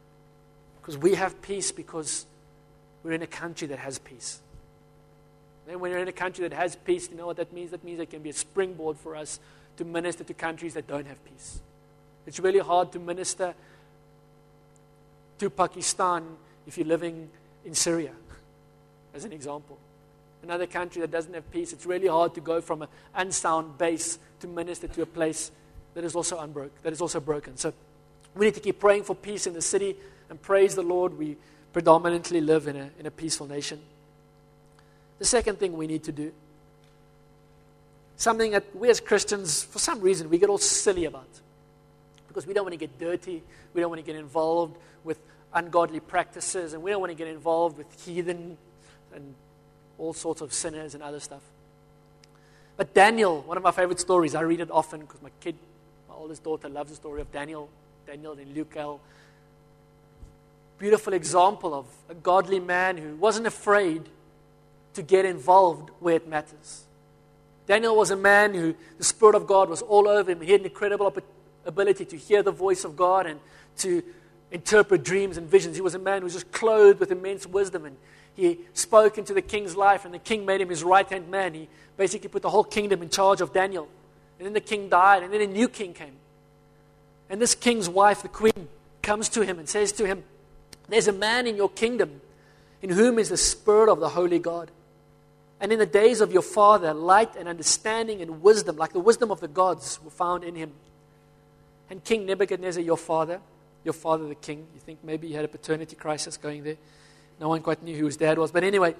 Because we have peace because we're in a country that has peace. And when you're in a country that has peace, you know what that means? That means it can be a springboard for us to minister to countries that don't have peace. It's really hard to minister to Pakistan if you're living in Syria, as an example. Another country that doesn't have peace, it's really hard to go from an unsound base to minister to a place that is also unbroken, that is also broken. So we need to keep praying for peace in the city, and praise the Lord, we predominantly live in a, in a peaceful nation. The second thing we need to do, something that we as Christians, for some reason, we get all silly about. Because we don't want to get dirty, we don't want to get involved with ungodly practices, and we don't want to get involved with heathen and all sorts of sinners and other stuff. But Daniel, one of my favorite stories, I read it often because my kid, my oldest daughter, loves the story of Daniel, Daniel and Lukel. Beautiful example of a godly man who wasn't afraid to get involved where it matters. Daniel was a man who the Spirit of God was all over him. He had an incredible ability to hear the voice of God and to interpret dreams and visions. He was a man who was just clothed with immense wisdom, and he spoke into the king's life, and the king made him his right-hand man. He basically put the whole kingdom in charge of Daniel. And then the king died, and then a new king came. And this king's wife, the queen, comes to him and says to him, "There's a man in your kingdom in whom is the Spirit of the Holy God. And in the days of your father, light and understanding and wisdom, like the wisdom of the gods, were found in him. And King Nebuchadnezzar, your father, your father the king," you think maybe he had a paternity crisis going there. No one quite knew who his dad was. But anyway,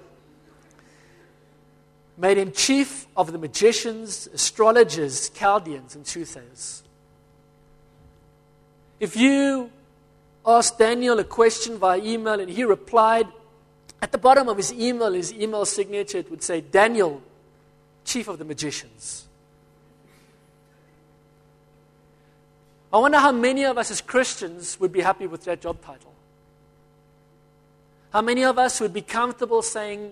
"made him chief of the magicians, astrologers, Chaldeans, and soothsayers." If you asked Daniel a question via email and he replied, at the bottom of his email, his email signature, it would say, "Daniel, chief of the magicians." I wonder how many of us as Christians would be happy with that job title. How many of us would be comfortable saying,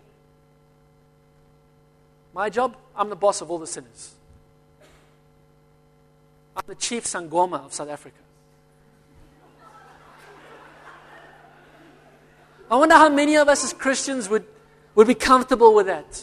"My job, I'm the boss of all the sinners. I'm the chief Sangoma of South Africa." I wonder how many of us as Christians would, would be comfortable with that.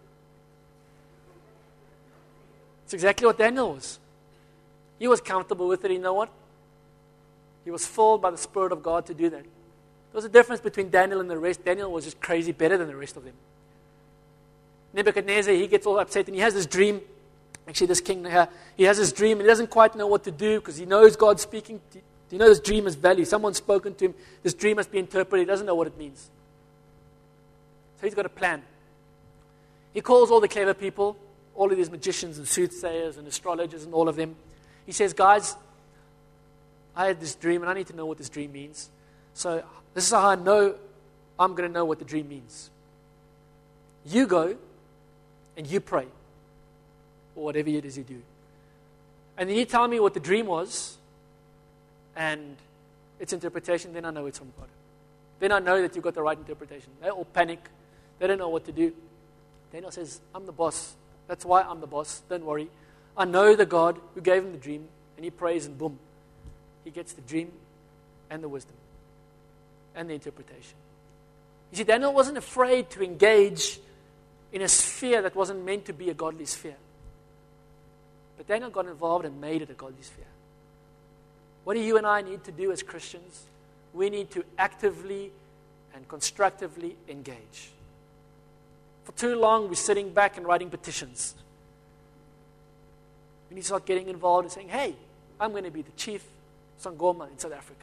It's exactly what Daniel was. He was comfortable with it. You know what? He was filled by the Spirit of God to do that. There was a difference between Daniel and the rest. Daniel was just crazy better than the rest of them. Nebuchadnezzar, he gets all upset and he has this dream. Actually, this king, he has this dream and he doesn't quite know what to do because he knows God's speaking. Do you know this dream has value? Someone's spoken to him. This dream must be interpreted. He doesn't know what it means. So he's got a plan. He calls all the clever people, all of these magicians and soothsayers and astrologers and all of them. He says, "Guys, I had this dream and I need to know what this dream means. So this is how I know I'm going to know what the dream means. You go and you pray, or whatever it is you do. And then you tell me what the dream was and its interpretation, then I know it's from God. Then I know that you've got the right interpretation." They all panic. They don't know what to do. Daniel says, "I'm the boss. That's why I'm the boss. Don't worry. I know the God who gave him the dream." And he prays and boom, he gets the dream and the wisdom and the interpretation. You see, Daniel wasn't afraid to engage in a sphere that wasn't meant to be a godly sphere. But Daniel got involved and made it a godly sphere. What do you and I need to do as Christians? We need to actively and constructively engage. For too long, we're sitting back and writing petitions. We need to start getting involved and saying, "Hey, I'm going to be the chief Sangoma in South Africa.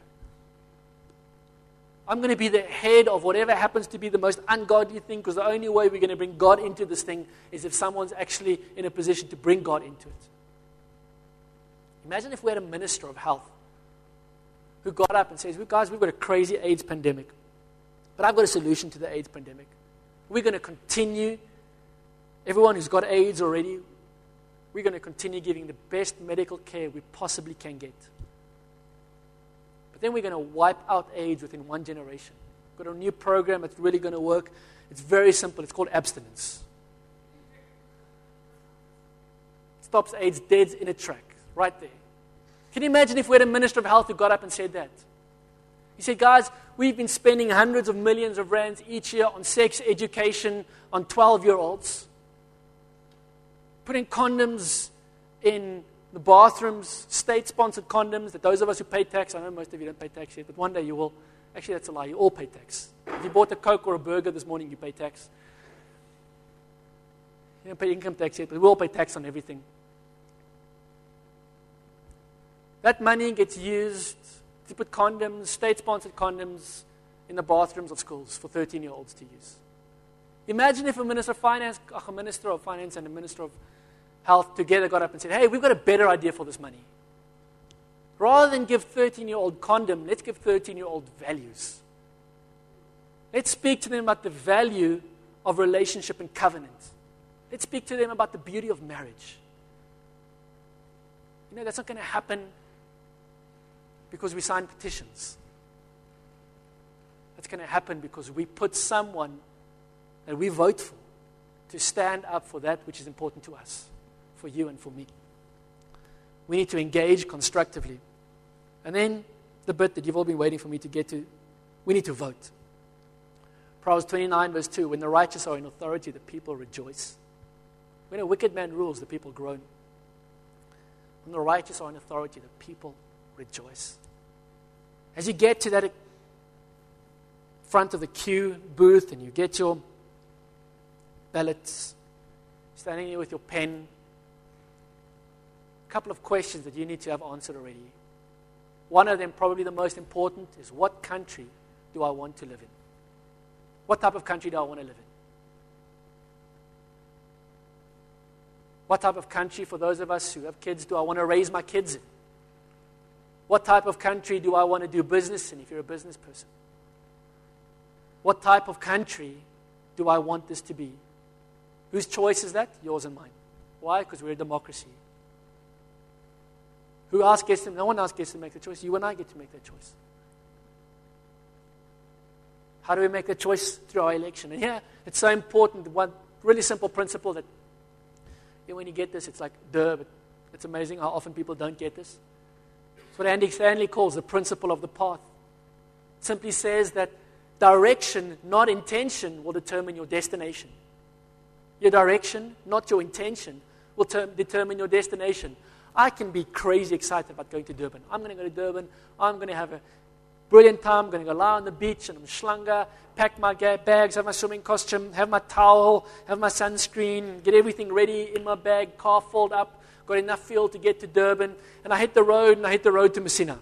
I'm going to be the head of whatever happens to be the most ungodly thing, because the only way we're going to bring God into this thing is if someone's actually in a position to bring God into it." Imagine if we had a minister of health who got up and says, "Guys, we've got a crazy AIDS pandemic, but I've got a solution to the AIDS pandemic. We're going to continue, everyone who's got AIDS already, we're going to continue giving the best medical care we possibly can get. But then we're going to wipe out AIDS within one generation. We've got a new program that's really going to work. It's very simple. It's called abstinence. It stops AIDS dead in a track, right there." Can you imagine if we had a minister of health who got up and said that? He said, guys, we've been spending hundreds of millions of rands each year on sex education on twelve-year-olds, putting condoms in the bathrooms, state-sponsored condoms, that those of us who pay tax, I know most of you don't pay tax yet, but one day you will. Actually, that's a lie. You all pay tax. If you bought a Coke or a burger this morning, you pay tax. You don't pay income tax yet, but we all pay tax on everything. That money gets used to put condoms, state-sponsored condoms, in the bathrooms of schools for thirteen-year-olds to use. Imagine if a minister of finance, a minister of finance and a minister of health together got up and said, hey, we've got a better idea for this money. Rather than give thirteen-year-old condom, let's give thirteen-year-old values. Let's speak to them about the value of relationship and covenant. Let's speak to them about the beauty of marriage. You know, that's not going to happen because we sign petitions. That's going to happen because we put someone that we vote for to stand up for that which is important to us, for you and for me. We need to engage constructively. And then the bit that you've all been waiting for me to get to, we need to vote. Proverbs twenty-nine verse two, when the righteous are in authority, the people rejoice. When a wicked man rules, the people groan. When the righteous are in authority, the people rejoice. As you get to that front of the queue booth and you get your ballots, standing there with your pen, a couple of questions that you need to have answered already. One of them, probably the most important, is what country do I want to live in? What type of country do I want to live in? What type of country, for those of us who have kids, do I want to raise my kids in? What type of country do I want to do business in if you're a business person? What type of country do I want this to be? Whose choice is that? Yours and mine. Why? Because we're a democracy. Who else gets to, no one else gets to make the choice. You and I get to make that choice. How do we make the choice? Through our election. And here, it's so important. One really simple principle that, you know, when you get this, it's like, duh, but it's amazing how often people don't get this. It's what Andy Stanley calls the principle of the path. It simply says that direction, not intention, will determine your destination. Your direction, not your intention, will ter- determine your destination. I can be crazy excited about going to Durban. I'm going to go to Durban. I'm going to have a brilliant time. I'm going to go lie on the beach and I'm shlanga, pack my ga- bags, have my swimming costume, have my towel, have my sunscreen, get everything ready in my bag, car filled up, got enough fuel to get to Durban, and I hit the road, and I hit the road to Messina.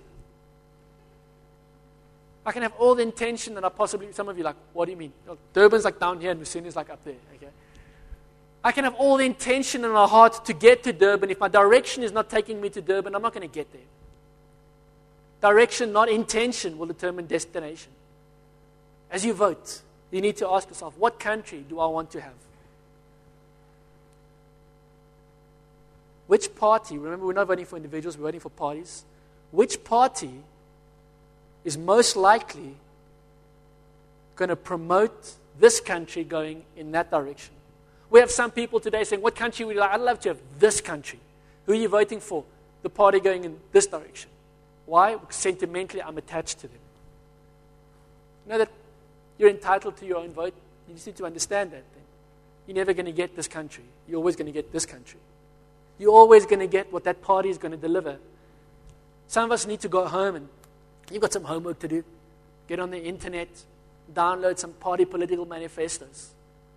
I can have all the intention that I possibly, some of you are like, what do you mean? Well, Durban's like down here and Messina's like up there, okay? I can have all the intention in my heart to get to Durban. If my direction is not taking me to Durban, I'm not going to get there. Direction, not intention, will determine destination. As you vote, you need to ask yourself, what country do I want to have? Which party, remember we're not voting for individuals, we're voting for parties. Which party is most likely going to promote this country going in that direction? We have some people today saying, what country would you like? I'd love to have this country. Who are you voting for? The party going in this direction. Why? Because sentimentally I'm attached to them. You know that you're entitled to your own vote? You just need to understand that then. You're never going to get this country. You're always going to get this country. You're always going to get what that party is going to deliver. Some of us need to go home and you've got some homework to do. Get on the internet, download some party political manifestos.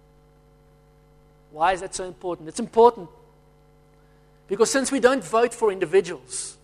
Why is that so important? It's important because since we don't vote for individuals,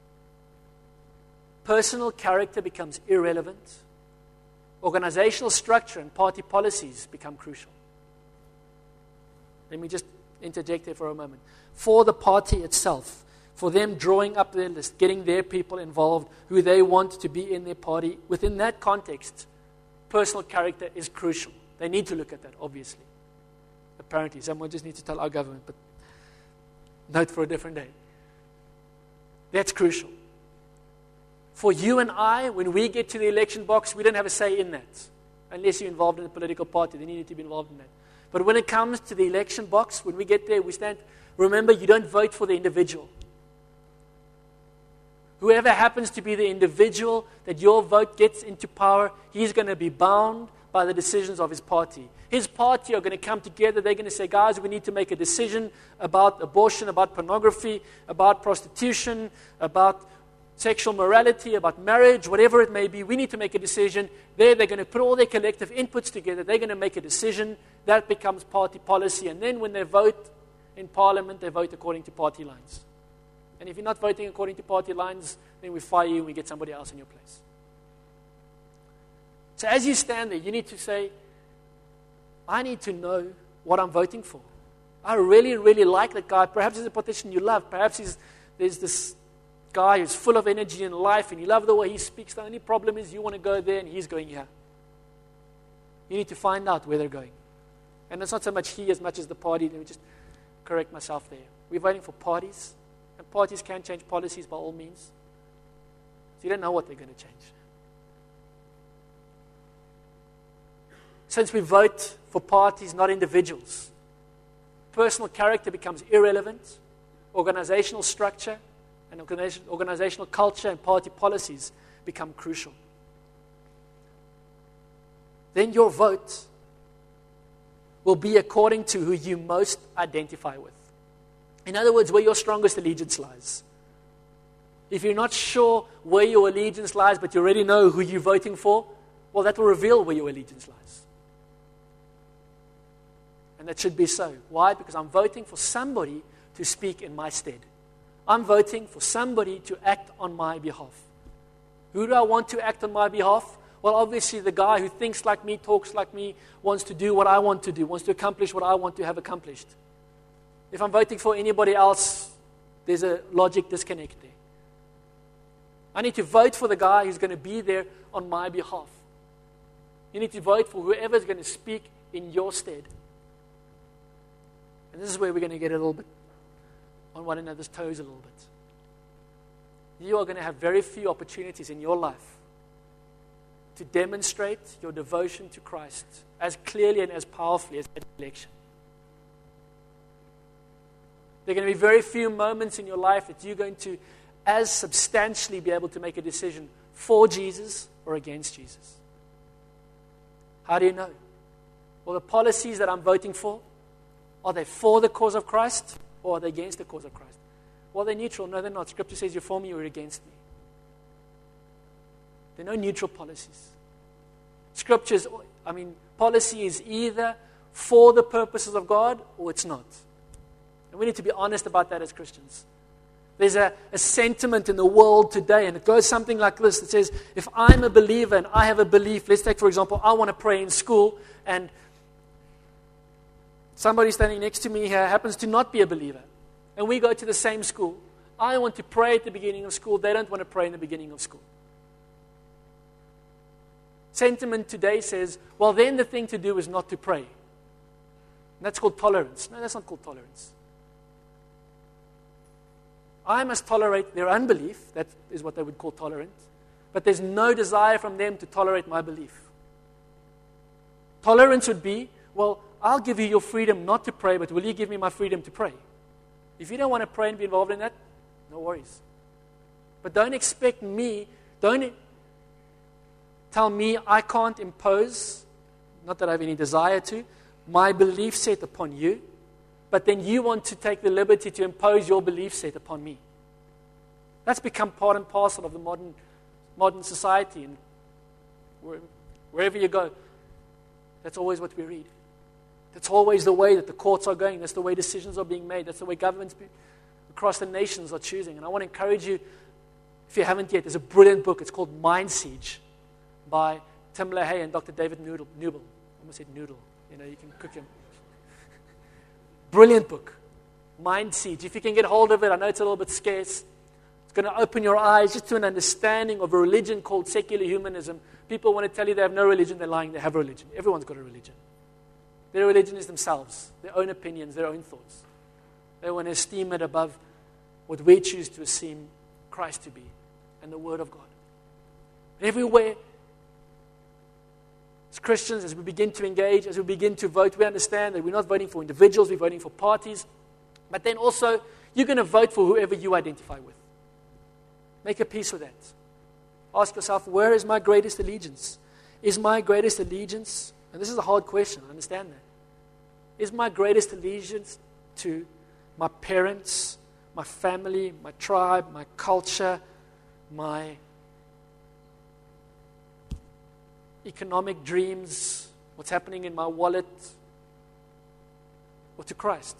personal character becomes irrelevant. Organizational structure and party policies become crucial. Let me just interject there for a moment. For the party itself, for them drawing up their list, getting their people involved, who they want to be in their party, within that context, personal character is crucial. They need to look at that, obviously. Apparently, someone just needs to tell our government, but note for a different day. That's crucial. For you and I, when we get to the election box, we don't have a say in that. Unless you're involved in a political party, then you need to be involved in that. But when it comes to the election box, when we get there, we stand. Remember, you don't vote for the individual. Whoever happens to be the individual that your vote gets into power, he's going to be bound by the decisions of his party. His party are going to come together. They're going to say, guys, we need to make a decision about abortion, about pornography, about prostitution, about sexual morality, about marriage, whatever it may be. We need to make a decision. There, they're going to put all their collective inputs together. They're going to make a decision. That becomes party policy. And then when they vote in Parliament, they vote according to party lines. And if you're not voting according to party lines, then we fire you and we get somebody else in your place. So as you stand there, you need to say, I need to know what I'm voting for. I really, really like that guy. Perhaps he's a politician you love. Perhaps he's, there's this guy who's full of energy and life, and you love the way he speaks. The only problem is you want to go there and he's going here. You need to find out where they're going. And it's not so much he as much as the party. Let me just correct myself there. We're voting for parties, and parties can change policies by all means. So you don't know what they're going to change. Since we vote for parties, not individuals, personal character becomes irrelevant. Organizational structure and organizational culture and party policies become crucial. Then your vote will be according to who you most identify with. In other words, where your strongest allegiance lies. If you're not sure where your allegiance lies, but you already know who you're voting for, well, that will reveal where your allegiance lies. And that should be so. Why? Because I'm voting for somebody to speak in my stead. I'm voting for somebody to act on my behalf. Who do I want to act on my behalf? Well, obviously the guy who thinks like me, talks like me, wants to do what I want to do, wants to accomplish what I want to have accomplished. If I'm voting for anybody else, there's a logic disconnect there. I need to vote for the guy who's going to be there on my behalf. You need to vote for whoever's going to speak in your stead. And this is where we're going to get a little bit on one another's toes a little bit. You are going to have very few opportunities in your life to demonstrate your devotion to Christ as clearly and as powerfully as at election. There are going to be very few moments in your life that you're going to as substantially be able to make a decision for Jesus or against Jesus. How do you know? Well, the policies that I'm voting for, are they for the cause of Christ or are they against the cause of Christ? Well, they're neutral. No, they're not. Scripture says you're for me or you're against me. There are no neutral policies. Scriptures, I mean, policy is either for the purposes of God or it's not. And we need to be honest about that as Christians. There's a, a sentiment in the world today, and it goes something like this. It says, if I'm a believer and I have a belief, let's take, for example, I want to pray in school, and somebody standing next to me here happens to not be a believer, and we go to the same school. I want to pray at the beginning of school. They don't want to pray in the beginning of school. Sentiment today says, well, then the thing to do is not to pray. And that's called tolerance. No, that's not called tolerance. I must tolerate their unbelief. That is what they would call tolerant. But there's no desire from them to tolerate my belief. Tolerance would be, well, I'll give you your freedom not to pray, but will you give me my freedom to pray? If you don't want to pray and be involved in that, no worries. But don't expect me, don't tell me I can't impose, not that I have any desire to, my belief set upon you, but then you want to take the liberty to impose your belief set upon me. That's become part and parcel of the modern modern society. And wherever you go, that's always what we read. That's always the way that the courts are going. That's the way decisions are being made. That's the way governments be, across the nations are choosing. And I want to encourage you, if you haven't yet, there's a brilliant book. It's called Mind Siege by Tim LaHaye and Doctor David Noodle, Newell. I almost said noodle. You know, you can cook him. Brilliant book. Mind Siege. If you can get hold of it, I know it's a little bit scarce. It's going to open your eyes just to an understanding of a religion called secular humanism. People want to tell you they have no religion. They're lying. They have a religion. Everyone's got a religion. Their religion is themselves, their own opinions, their own thoughts. They want to esteem it above what we choose to esteem Christ to be and the Word of God. And everywhere, as Christians, as we begin to engage, as we begin to vote, we understand that we're not voting for individuals, we're voting for parties. But then also, you're going to vote for whoever you identify with. Make a peace with that. Ask yourself, where is my greatest allegiance? Is my greatest allegiance, and this is a hard question, I understand that. Is my greatest allegiance to my parents, my family, my tribe, my culture, my economic dreams, what's happening in my wallet, or to Christ?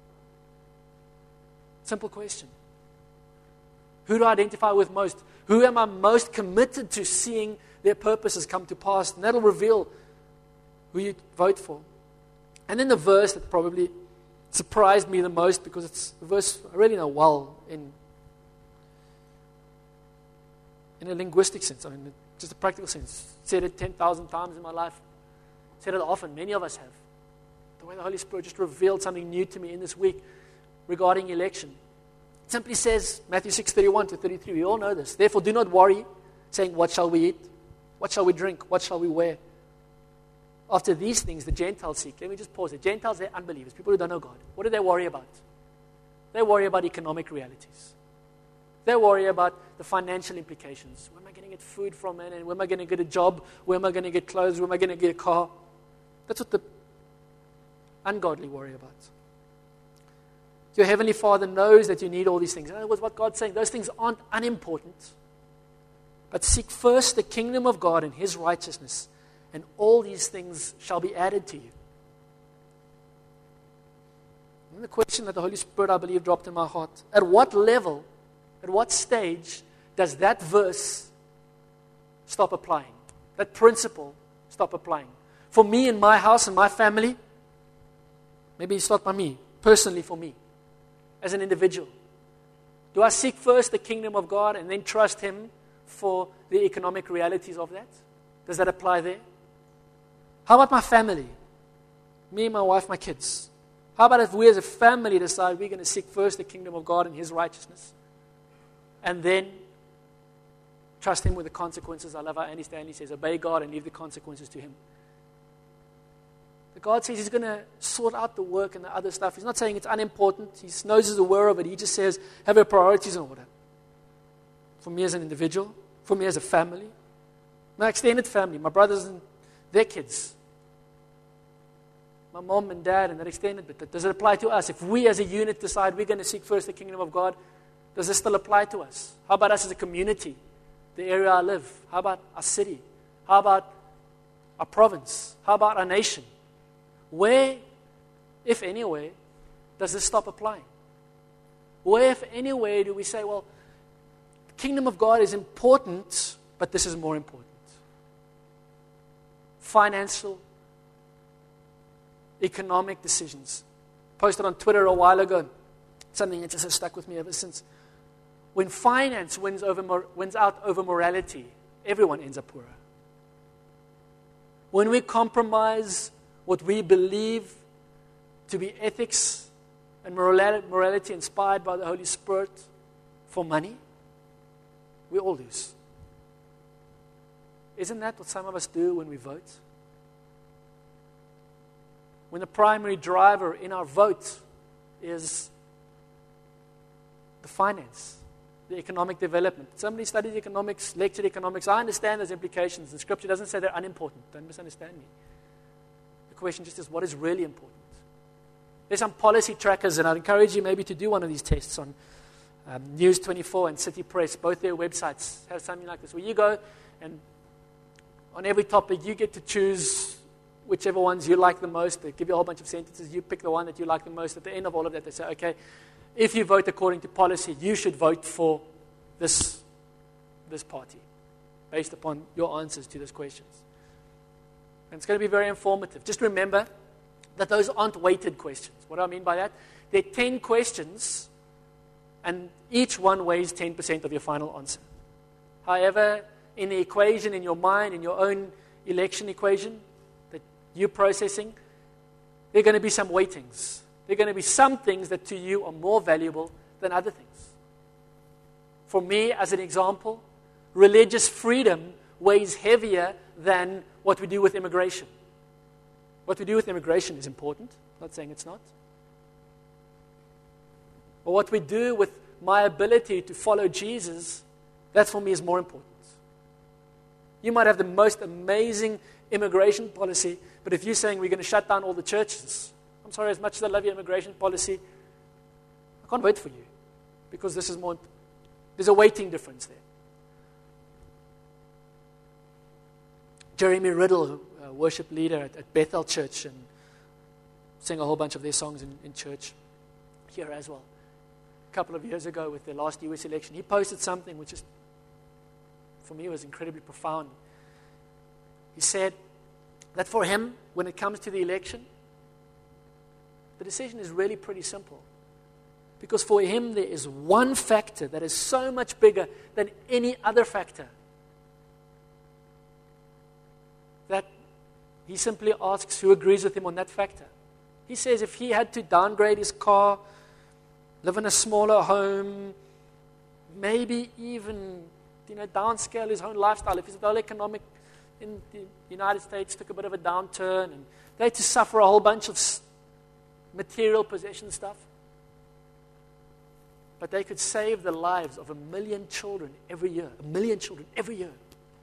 Simple question. Who do I identify with most? Who am I most committed to seeing their purposes come to pass? And that'll reveal who you vote for. And then the verse that probably surprised me the most, because it's a verse I really know well in, in a linguistic sense, I mean, just a practical sense. Said it ten thousand times in my life. Said it often. Many of us have. The way the Holy Spirit just revealed something new to me in this week regarding election. It simply says, Matthew six, thirty-one to thirty-three, we all know this. Therefore, do not worry, saying, what shall we eat? What shall we drink? What shall we wear? After these things, the Gentiles seek. Let me just pause it. Gentiles, they're unbelievers, people who don't know God. What do they worry about? They worry about economic realities. They worry about the financial implications. Where am I going to get food from, man? And where am I going to get a job? Where am I going to get clothes? Where am I going to get a car? That's what the ungodly worry about. Your Heavenly Father knows that you need all these things. In other words, what God's saying, those things aren't unimportant. But seek first the kingdom of God and His righteousness, and all these things shall be added to you. And the question that the Holy Spirit, I believe, dropped in my heart. At what level, at what stage does that verse stop applying? That principle stop applying? For me in my house and my family, maybe it's not by me, personally for me, as an individual. Do I seek first the kingdom of God and then trust Him for the economic realities of that? Does that apply there? How about my family? Me, my wife, my kids. How about if we as a family decide we're going to seek first the kingdom of God and His righteousness, and then trust Him with the consequences? I love how Andy Stanley says, obey God and leave the consequences to Him. God says He's going to sort out the work and the other stuff. He's not saying it's unimportant. He knows He's aware of it. He just says, have your priorities in order. For me as an individual, for me as a family, my extended family, my brothers and their kids, my mom and dad and that extended bit. Does it apply to us? If we as a unit decide we're going to seek first the kingdom of God, does this still apply to us? How about us as a community, the area I live? How about our city? How about our province? How about our nation? Where, if anywhere, does this stop applying? Where, if anywhere, do we say, well, the kingdom of God is important, but this is more important? Financial, economic decisions. Posted on Twitter a while ago, something that just has stuck with me ever since. When finance wins, over, wins out over morality, everyone ends up poorer. When we compromise what we believe to be ethics and morality inspired by the Holy Spirit for money, we all lose. Isn't that what some of us do when we vote? When the primary driver in our vote is the finance, the economic development. Somebody studies economics, lectured economics. I understand those implications. The Scripture doesn't say they're unimportant. Don't misunderstand me. The question just is, what is really important? There's some policy trackers, and I'd encourage you maybe to do one of these tests on um, News twenty-four and City Press. Both their websites have something like this, where you go and on every topic you get to choose whichever ones you like the most. They give you a whole bunch of sentences. You pick the one that you like the most. At the end of all of that, they say, okay, if you vote according to policy, you should vote for this, this party based upon your answers to those questions. And it's going to be very informative. Just remember that those aren't weighted questions. What do I mean by that? There are ten questions, and each one weighs ten percent of your final answer. However, in the equation, in your mind, in your own election equation that you're processing, there are going to be some weightings. There are going to be some things that to you are more valuable than other things. For me, as an example, religious freedom weighs heavier than what we do with immigration. What we do with immigration is important. I'm not saying it's not. But what we do with my ability to follow Jesus That for me is more important. You might have the most amazing immigration policy, but if you're saying we're going to shut down all the churches, I'm sorry, as much as I love your immigration policy, I can't wait for you, because this is more, there's a weighting difference there. Jeremy Riddle, a worship leader at, at Bethel Church, and sang a whole bunch of their songs in, in church here as well. A couple of years ago with the last U S election, he posted something which is, for me, was incredibly profound. He said that for him, when it comes to the election, the decision is really pretty simple. Because for him, there is one factor that is so much bigger than any other factor, that he simply asks who agrees with him on that factor. He says if he had to downgrade his car, live in a smaller home, maybe even, you know, downscale his own lifestyle, if his whole economic in the United States took a bit of a downturn, and they had to suffer a whole bunch of material possession stuff, but they could save the lives of a million children every year. A million children every year.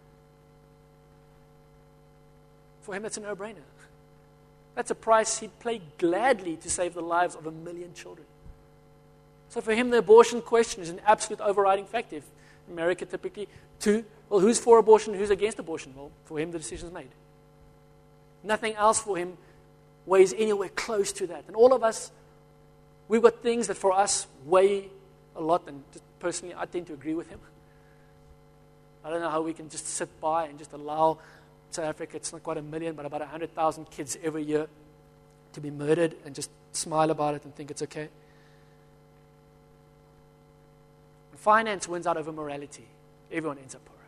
For him, that's a no-brainer. That's a price he'd pay gladly to save the lives of a million children. So for him, the abortion question is an absolute overriding factor. If America typically, two, well, who's for abortion, who's against abortion? Well, for him, the decision's made. Nothing else for him weighs anywhere close to that. And all of us, we've got things that for us weigh a lot, and just personally, I tend to agree with him. I don't know how we can just sit by and just allow South Africa, it's not quite a million, but about one hundred thousand kids every year to be murdered and just smile about it and think it's okay. When finance wins out over morality, everyone ends up poorer.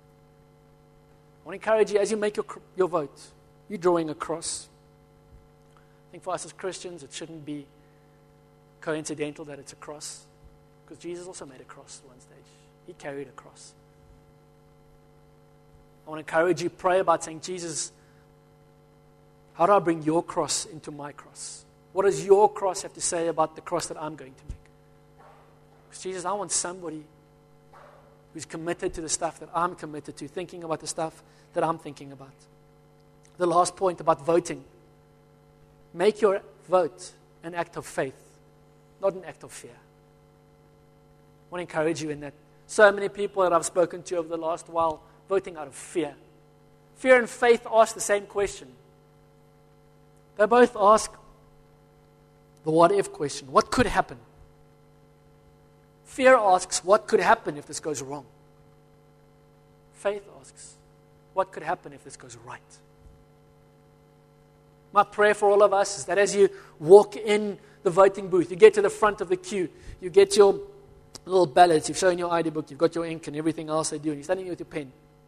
I want to encourage you, as you make your, your vote, you're drawing a cross. I think for us as Christians, it shouldn't be coincidental that it's a cross, because Jesus also made a cross at one stage. He carried a cross. I want to encourage you, pray about saying, Jesus, how do I bring your cross into my cross? What does your cross have to say about the cross that I'm going to make? Because Jesus, I want somebody who's committed to the stuff that I'm committed to, thinking about the stuff that I'm thinking about. The last point about voting. Make your vote an act of faith, not an act of fear. I want to encourage you in that. So many people that I've spoken to over the last while, voting out of fear. Fear and faith ask the same question. They both ask the what-if question. What could happen? Fear asks, what could happen if this goes wrong? Faith asks, what could happen if this goes right? My prayer for all of us is that as you walk in the voting booth, you get to the front of the queue, you get your little ballots, you've shown your I D book, you've got your ink and everything else they do, and you're standing with your pen.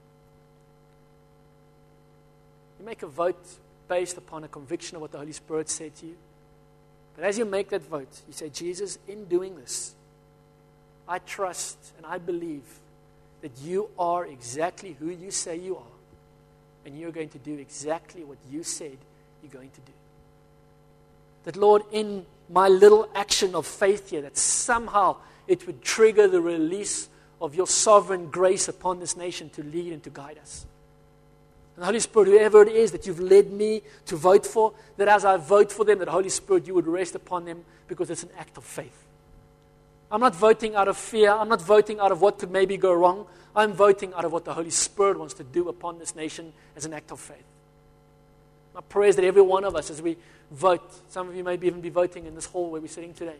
You make a vote based upon a conviction of what the Holy Spirit said to you. But as you make that vote, you say, Jesus, in doing this, I trust and I believe that you are exactly who you say you are, and you're going to do exactly what you said you're going to do. That, Lord, in my little action of faith here, that somehow it would trigger the release of your sovereign grace upon this nation to lead and to guide us. And the Holy Spirit, whoever it is that you've led me to vote for, that as I vote for them, that Holy Spirit, you would rest upon them, because it's an act of faith. I'm not voting out of fear. I'm not voting out of what could maybe go wrong. I'm voting out of what the Holy Spirit wants to do upon this nation as an act of faith. My prayer is that every one of us, as we vote, some of you may even be voting in this hall where we're sitting today,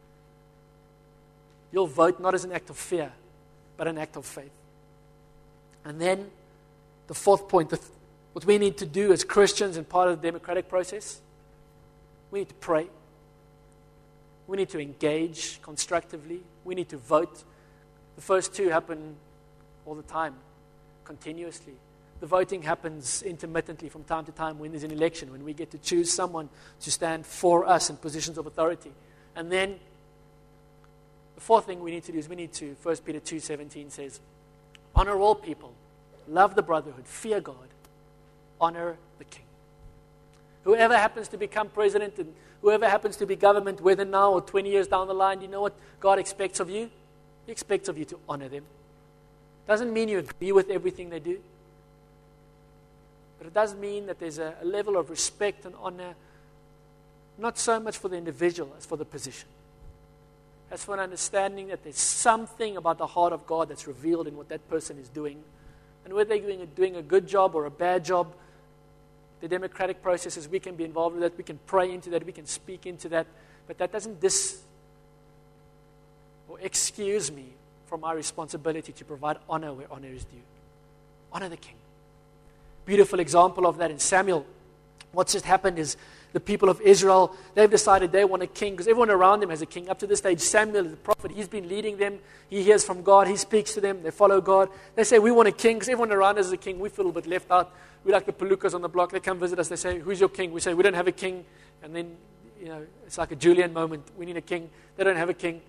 you'll vote not as an act of fear, but an act of faith. And then, the fourth point, the, what we need to do as Christians and part of the democratic process, we need to pray. We need to engage constructively. We need to vote. The first two happen all the time, continuously. The voting happens intermittently from time to time when there's an election, when we get to choose someone to stand for us in positions of authority. And then the fourth thing we need to do is we need to, First Peter two seventeen says, honor all people, love the brotherhood, fear God, honor the king. Whoever happens to become president and whoever happens to be government, whether now or twenty years down the line, you know what God expects of you? He expects of you to honor them. Doesn't mean you agree with everything they do. But it does mean that there's a, a level of respect and honor, not so much for the individual as for the position. As for an understanding that there's something about the heart of God that's revealed in what that person is doing. And whether they're doing a, doing a good job or a bad job, the democratic processes, we can be involved with that, we can pray into that, we can speak into that. But that doesn't dis or excuse me from my responsibility to provide honor where honor is due. Honor the king. Beautiful example of that in Samuel. What's just happened is the people of Israel, they've decided they want a king because everyone around them has a king. Up to this stage, Samuel, the prophet, he's been leading them. He hears from God. He speaks to them. They follow God. They say, we want a king because everyone around us is a king. We feel a bit left out. We like the Palookas on the block. They come visit us. They say, who's your king? We say, we don't have a king. And then, you know, it's like a Julian moment. We need a king. They don't have a king.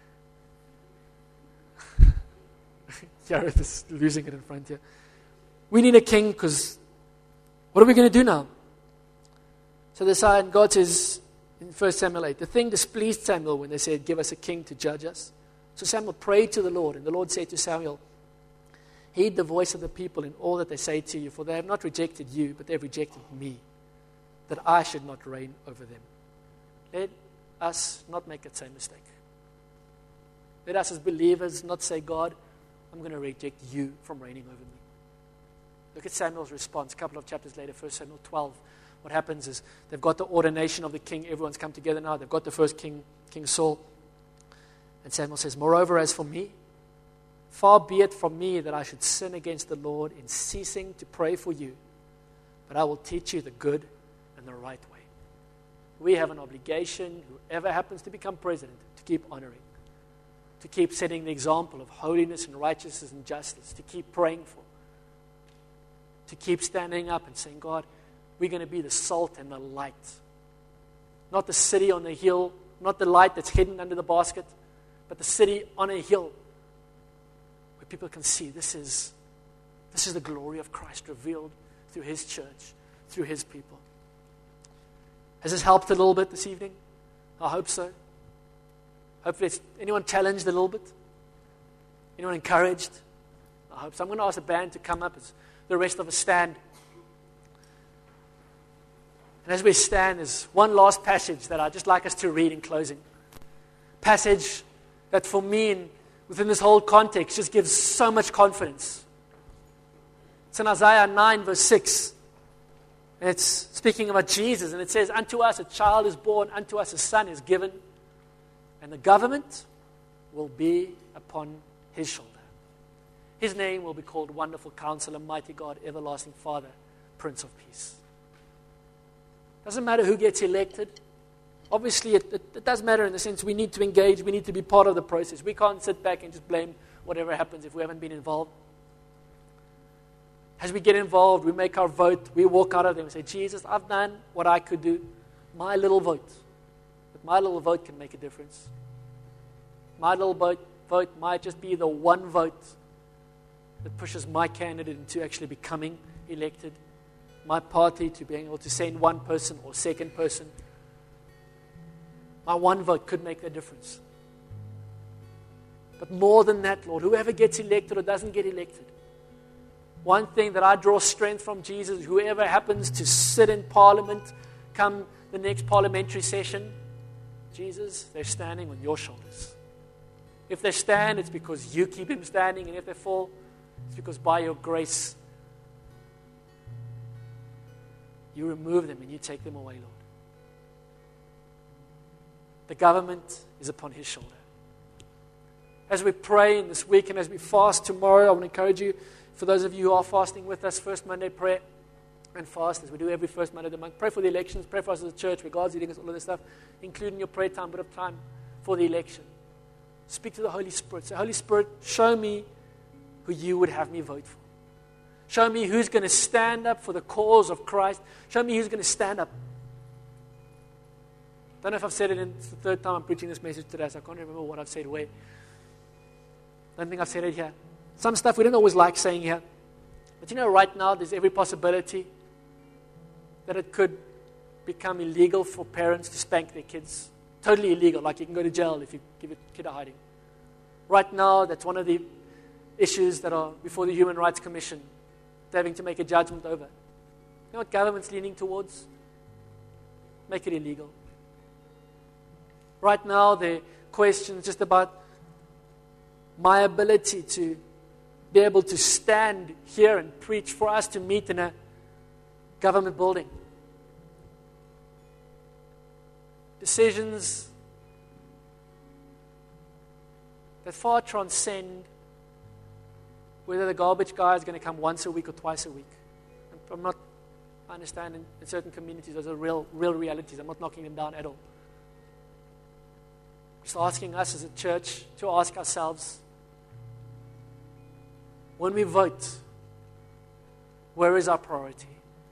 Gareth is losing it in front here. We need a king because what are we going to do now? So they decide, and God says in First Samuel eight, the thing displeased Samuel when they said, give us a king to judge us. So Samuel prayed to the Lord, and the Lord said to Samuel, heed the voice of the people in all that they say to you, for they have not rejected you, but they have rejected me, that I should not reign over them. Let us not make that same mistake. Let us as believers not say, God, I'm going to reject you from reigning over me. Look at Samuel's response. A couple of chapters later, First Samuel twelve. What happens is they've got the ordination of the king. Everyone's come together now. They've got the first king, King Saul. And Samuel says, moreover, as for me, far be it from me that I should sin against the Lord in ceasing to pray for you, but I will teach you the good and the right way. We have an obligation, whoever happens to become president, to keep honoring, to keep setting the example of holiness and righteousness and justice, to keep praying for, to keep standing up and saying, God, we're going to be the salt and the light. Not the city on the hill, not the light that's hidden under the basket, but the city on a hill where people can see this is, this is the glory of Christ revealed through His church, through His people. Has this helped a little bit this evening? I hope so. Hopefully it's anyone challenged a little bit? Anyone encouraged? I hope so. I'm going to ask the band to come up as the rest of us stand. And as we stand, there's one last passage that I'd just like us to read in closing. Passage that for me, and within this whole context, just gives so much confidence. It's in Isaiah nine, verse six. And it's speaking about Jesus, and it says, unto us a child is born, unto us a son is given, and the government will be upon His shoulder. His name will be called Wonderful Counselor, Mighty God, Everlasting Father, Prince of Peace. Doesn't matter who gets elected. Obviously, it, it, it does matter in the sense we need to engage, we need to be part of the process. We can't sit back and just blame whatever happens if we haven't been involved. As we get involved, we make our vote, we walk out of there and say, Jesus, I've done what I could do. My little vote. But my little vote can make a difference. My little vote, vote might just be the one vote that pushes my candidate into actually becoming elected. My party to being able to send one person or second person. My one vote could make the difference. But more than that, Lord, whoever gets elected or doesn't get elected, one thing that I draw strength from, Jesus, whoever happens to sit in Parliament come the next parliamentary session, Jesus, they're standing on your shoulders. If they stand, it's because you keep them standing, and if they fall, it's because by your grace, you remove them and you take them away, Lord. The government is upon His shoulder. As we pray in this week and as we fast tomorrow, I want to encourage you, for those of you who are fasting with us, first Monday prayer and fast, as we do every first Monday of the month. Pray for the elections, pray for us as a church, where God's leading us, all of this stuff, including your prayer time, bit of time for the election. Speak to the Holy Spirit. Say, Holy Spirit, show me who you would have me vote for. Show me who's going to stand up for the cause of Christ. Show me who's going to stand up. I don't know if I've said it, in, it's the third time I'm preaching this message today, so I can't remember what I've said where. I don't think I've said it here. Some stuff we don't always like saying here. But you know, right now, there's every possibility that it could become illegal for parents to spank their kids. Totally illegal, like you can go to jail if you give a kid a hiding. Right now, that's one of the issues that are before the Human Rights Commission, they're having to make a judgment over. You know what government's leaning towards? Make it illegal. Right now, there are questions just about my ability to be able to stand here and preach, for us to meet in a government building. Decisions that far transcend whether the garbage guy is going to come once a week or twice a week. I'm not, I understand in, in certain communities those are real, real realities. I'm not knocking them down at all. Just asking us as a church to ask ourselves, when we vote, where is our priority?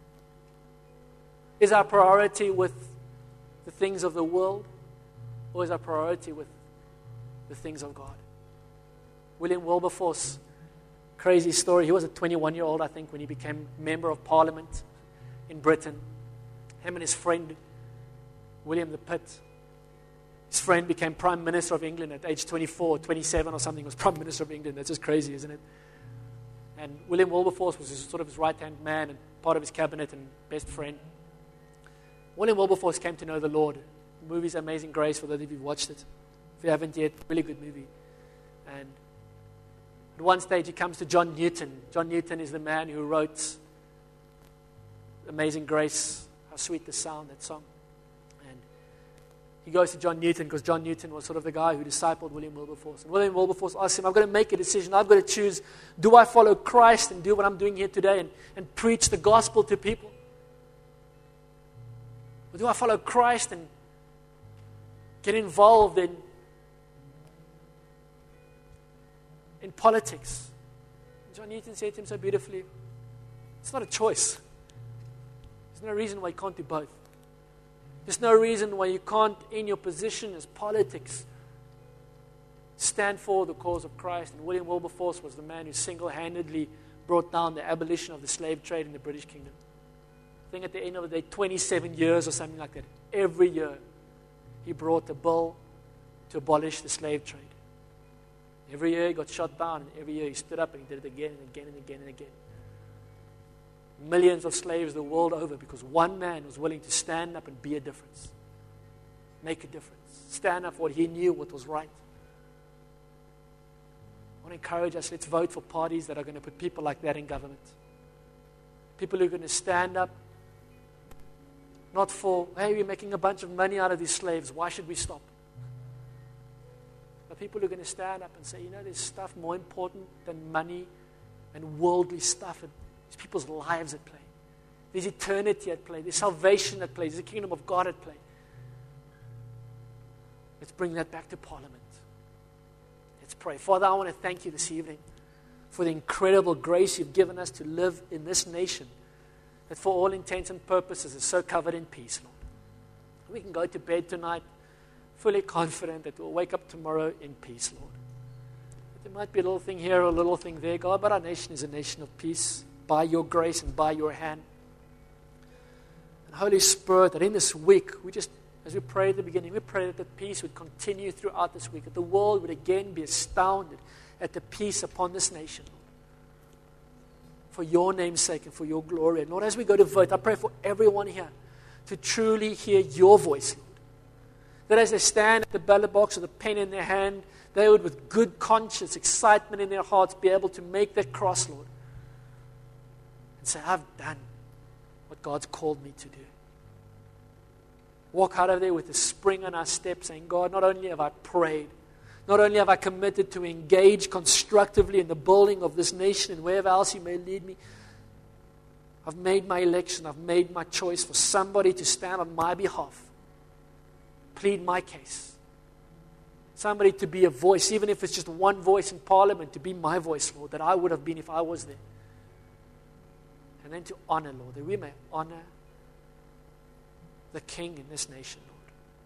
Is our priority with the things of the world, or is our priority with the things of God? William Wilberforce, crazy story. He was a twenty-one-year-old, I think, when he became member of Parliament in Britain. Him and his friend, William the Pitt, his friend became Prime Minister of England at age twenty-four, twenty-seven or something, was Prime Minister of England. That's just crazy, isn't it? And William Wilberforce was his, sort of his right-hand man and part of his cabinet and best friend. William Wilberforce came to know the Lord. The movie's Amazing Grace, for those of you who've watched it. If you haven't yet, really good movie. And at one stage, he comes to John Newton. John Newton is the man who wrote Amazing Grace, How Sweet the Sound, that song. And he goes to John Newton because John Newton was sort of the guy who discipled William Wilberforce. And William Wilberforce asked him, I've got to make a decision. I've got to choose, do I follow Christ and do what I'm doing here today and, and preach the gospel to people? Or do I follow Christ and get involved in in politics? John Newton said to him so beautifully, it's not a choice. There's no reason why you can't do both. There's no reason why you can't, in your position as politics, stand for the cause of Christ. And William Wilberforce was the man who single-handedly brought down the abolition of the slave trade in the British Kingdom. I think at the end of the day, twenty-seven years or something like that, every year he brought a bill to abolish the slave trade. Every year he got shot down, and every year he stood up and he did it again and again and again and again. Millions of slaves the world over because one man was willing to stand up and be a difference. Make a difference. Stand up for what he knew what was right. I want to encourage us, let's vote for parties that are going to put people like that in government. People who are going to stand up, not for, hey, we're making a bunch of money out of these slaves, why should we stop? But people who are going to stand up and say, you know, there's stuff more important than money and worldly stuff. And there's people's lives at play. There's eternity at play. There's salvation at play. There's the kingdom of God at play. Let's bring that back to Parliament. Let's pray. Father, I want to thank you this evening for the incredible grace you've given us to live in this nation that for all intents and purposes is so covered in peace, Lord. We can go to bed tonight fully confident that we'll wake up tomorrow in peace, Lord. But there might be a little thing here or a little thing there, God, but our nation is a nation of peace by your grace and by your hand. And Holy Spirit, that in this week, we just, as we prayed at the beginning, we pray that the peace would continue throughout this week, that the world would again be astounded at the peace upon this nation, Lord. For your name's sake and for your glory. And Lord, as we go to vote, I pray for everyone here to truly hear your voice, Lord. That as they stand at the ballot box with a pen in their hand, they would, with good conscience, excitement in their hearts, be able to make that cross, Lord. And say, I've done what God's called me to do. Walk out of there with a spring on our step, saying, God, not only have I prayed, not only have I committed to engage constructively in the building of this nation and wherever else you may lead me, I've made my election, I've made my choice for somebody to stand on my behalf, plead my case. Somebody to be a voice, even if it's just one voice in Parliament, to be my voice, Lord, that I would have been if I was there. And then to honor, Lord, that we may honor the King in this nation, Lord.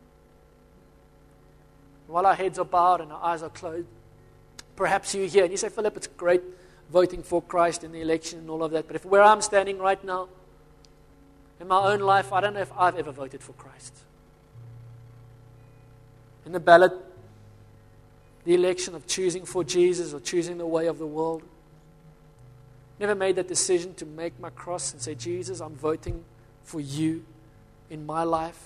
While our heads are bowed and our eyes are closed, perhaps you're here and you say, Philip, it's great voting for Christ in the election and all of that, but if where I'm standing right now, in my own life, I don't know if I've ever voted for Christ. In the ballot the election of choosing for Jesus or choosing the way of the world. Never made that decision to make my cross and say, Jesus, I'm voting for you in my life.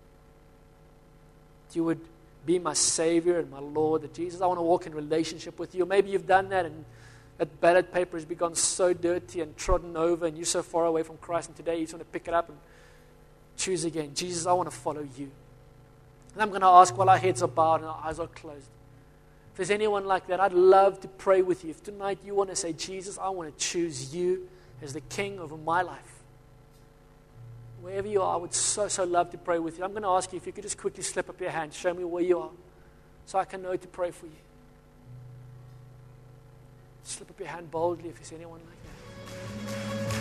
That you would be my Savior and my Lord. That Jesus, I want to walk in relationship with you. Maybe you've done that and that ballot paper has become so dirty and trodden over and you're so far away from Christ, and today you just want to pick it up and choose again. Jesus, I want to follow you. And I'm going to ask while our heads are bowed and our eyes are closed. If there's anyone like that, I'd love to pray with you. If tonight you want to say, Jesus, I want to choose you as the King over my life. Wherever you are, I would so, so love to pray with you. I'm going to ask you if you could just quickly slip up your hand. Show me where you are so I can know to pray for you. Slip up your hand boldly if there's anyone like that.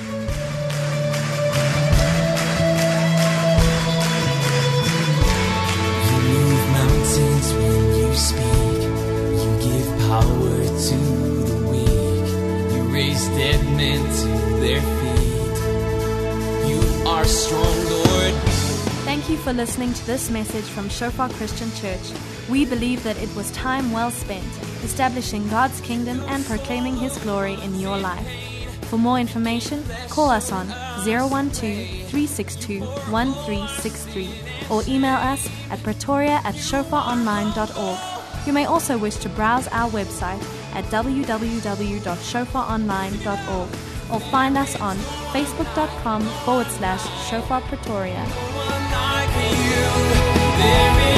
You move mountains when you speak. You give power to the weak. You raise dead men to their feet. You are strong, Lord. Thank you for listening to this message from Shofar Christian Church. We believe that it was time well spent establishing God's kingdom and proclaiming His glory in your life. For more information, call us on zero one two, three six two, one three six three or email us at pretoria at shofar online dot org. You may also wish to browse our website at w w w dot shofar online dot org or find us on facebook.com forward slash Shofar Pretoria. There is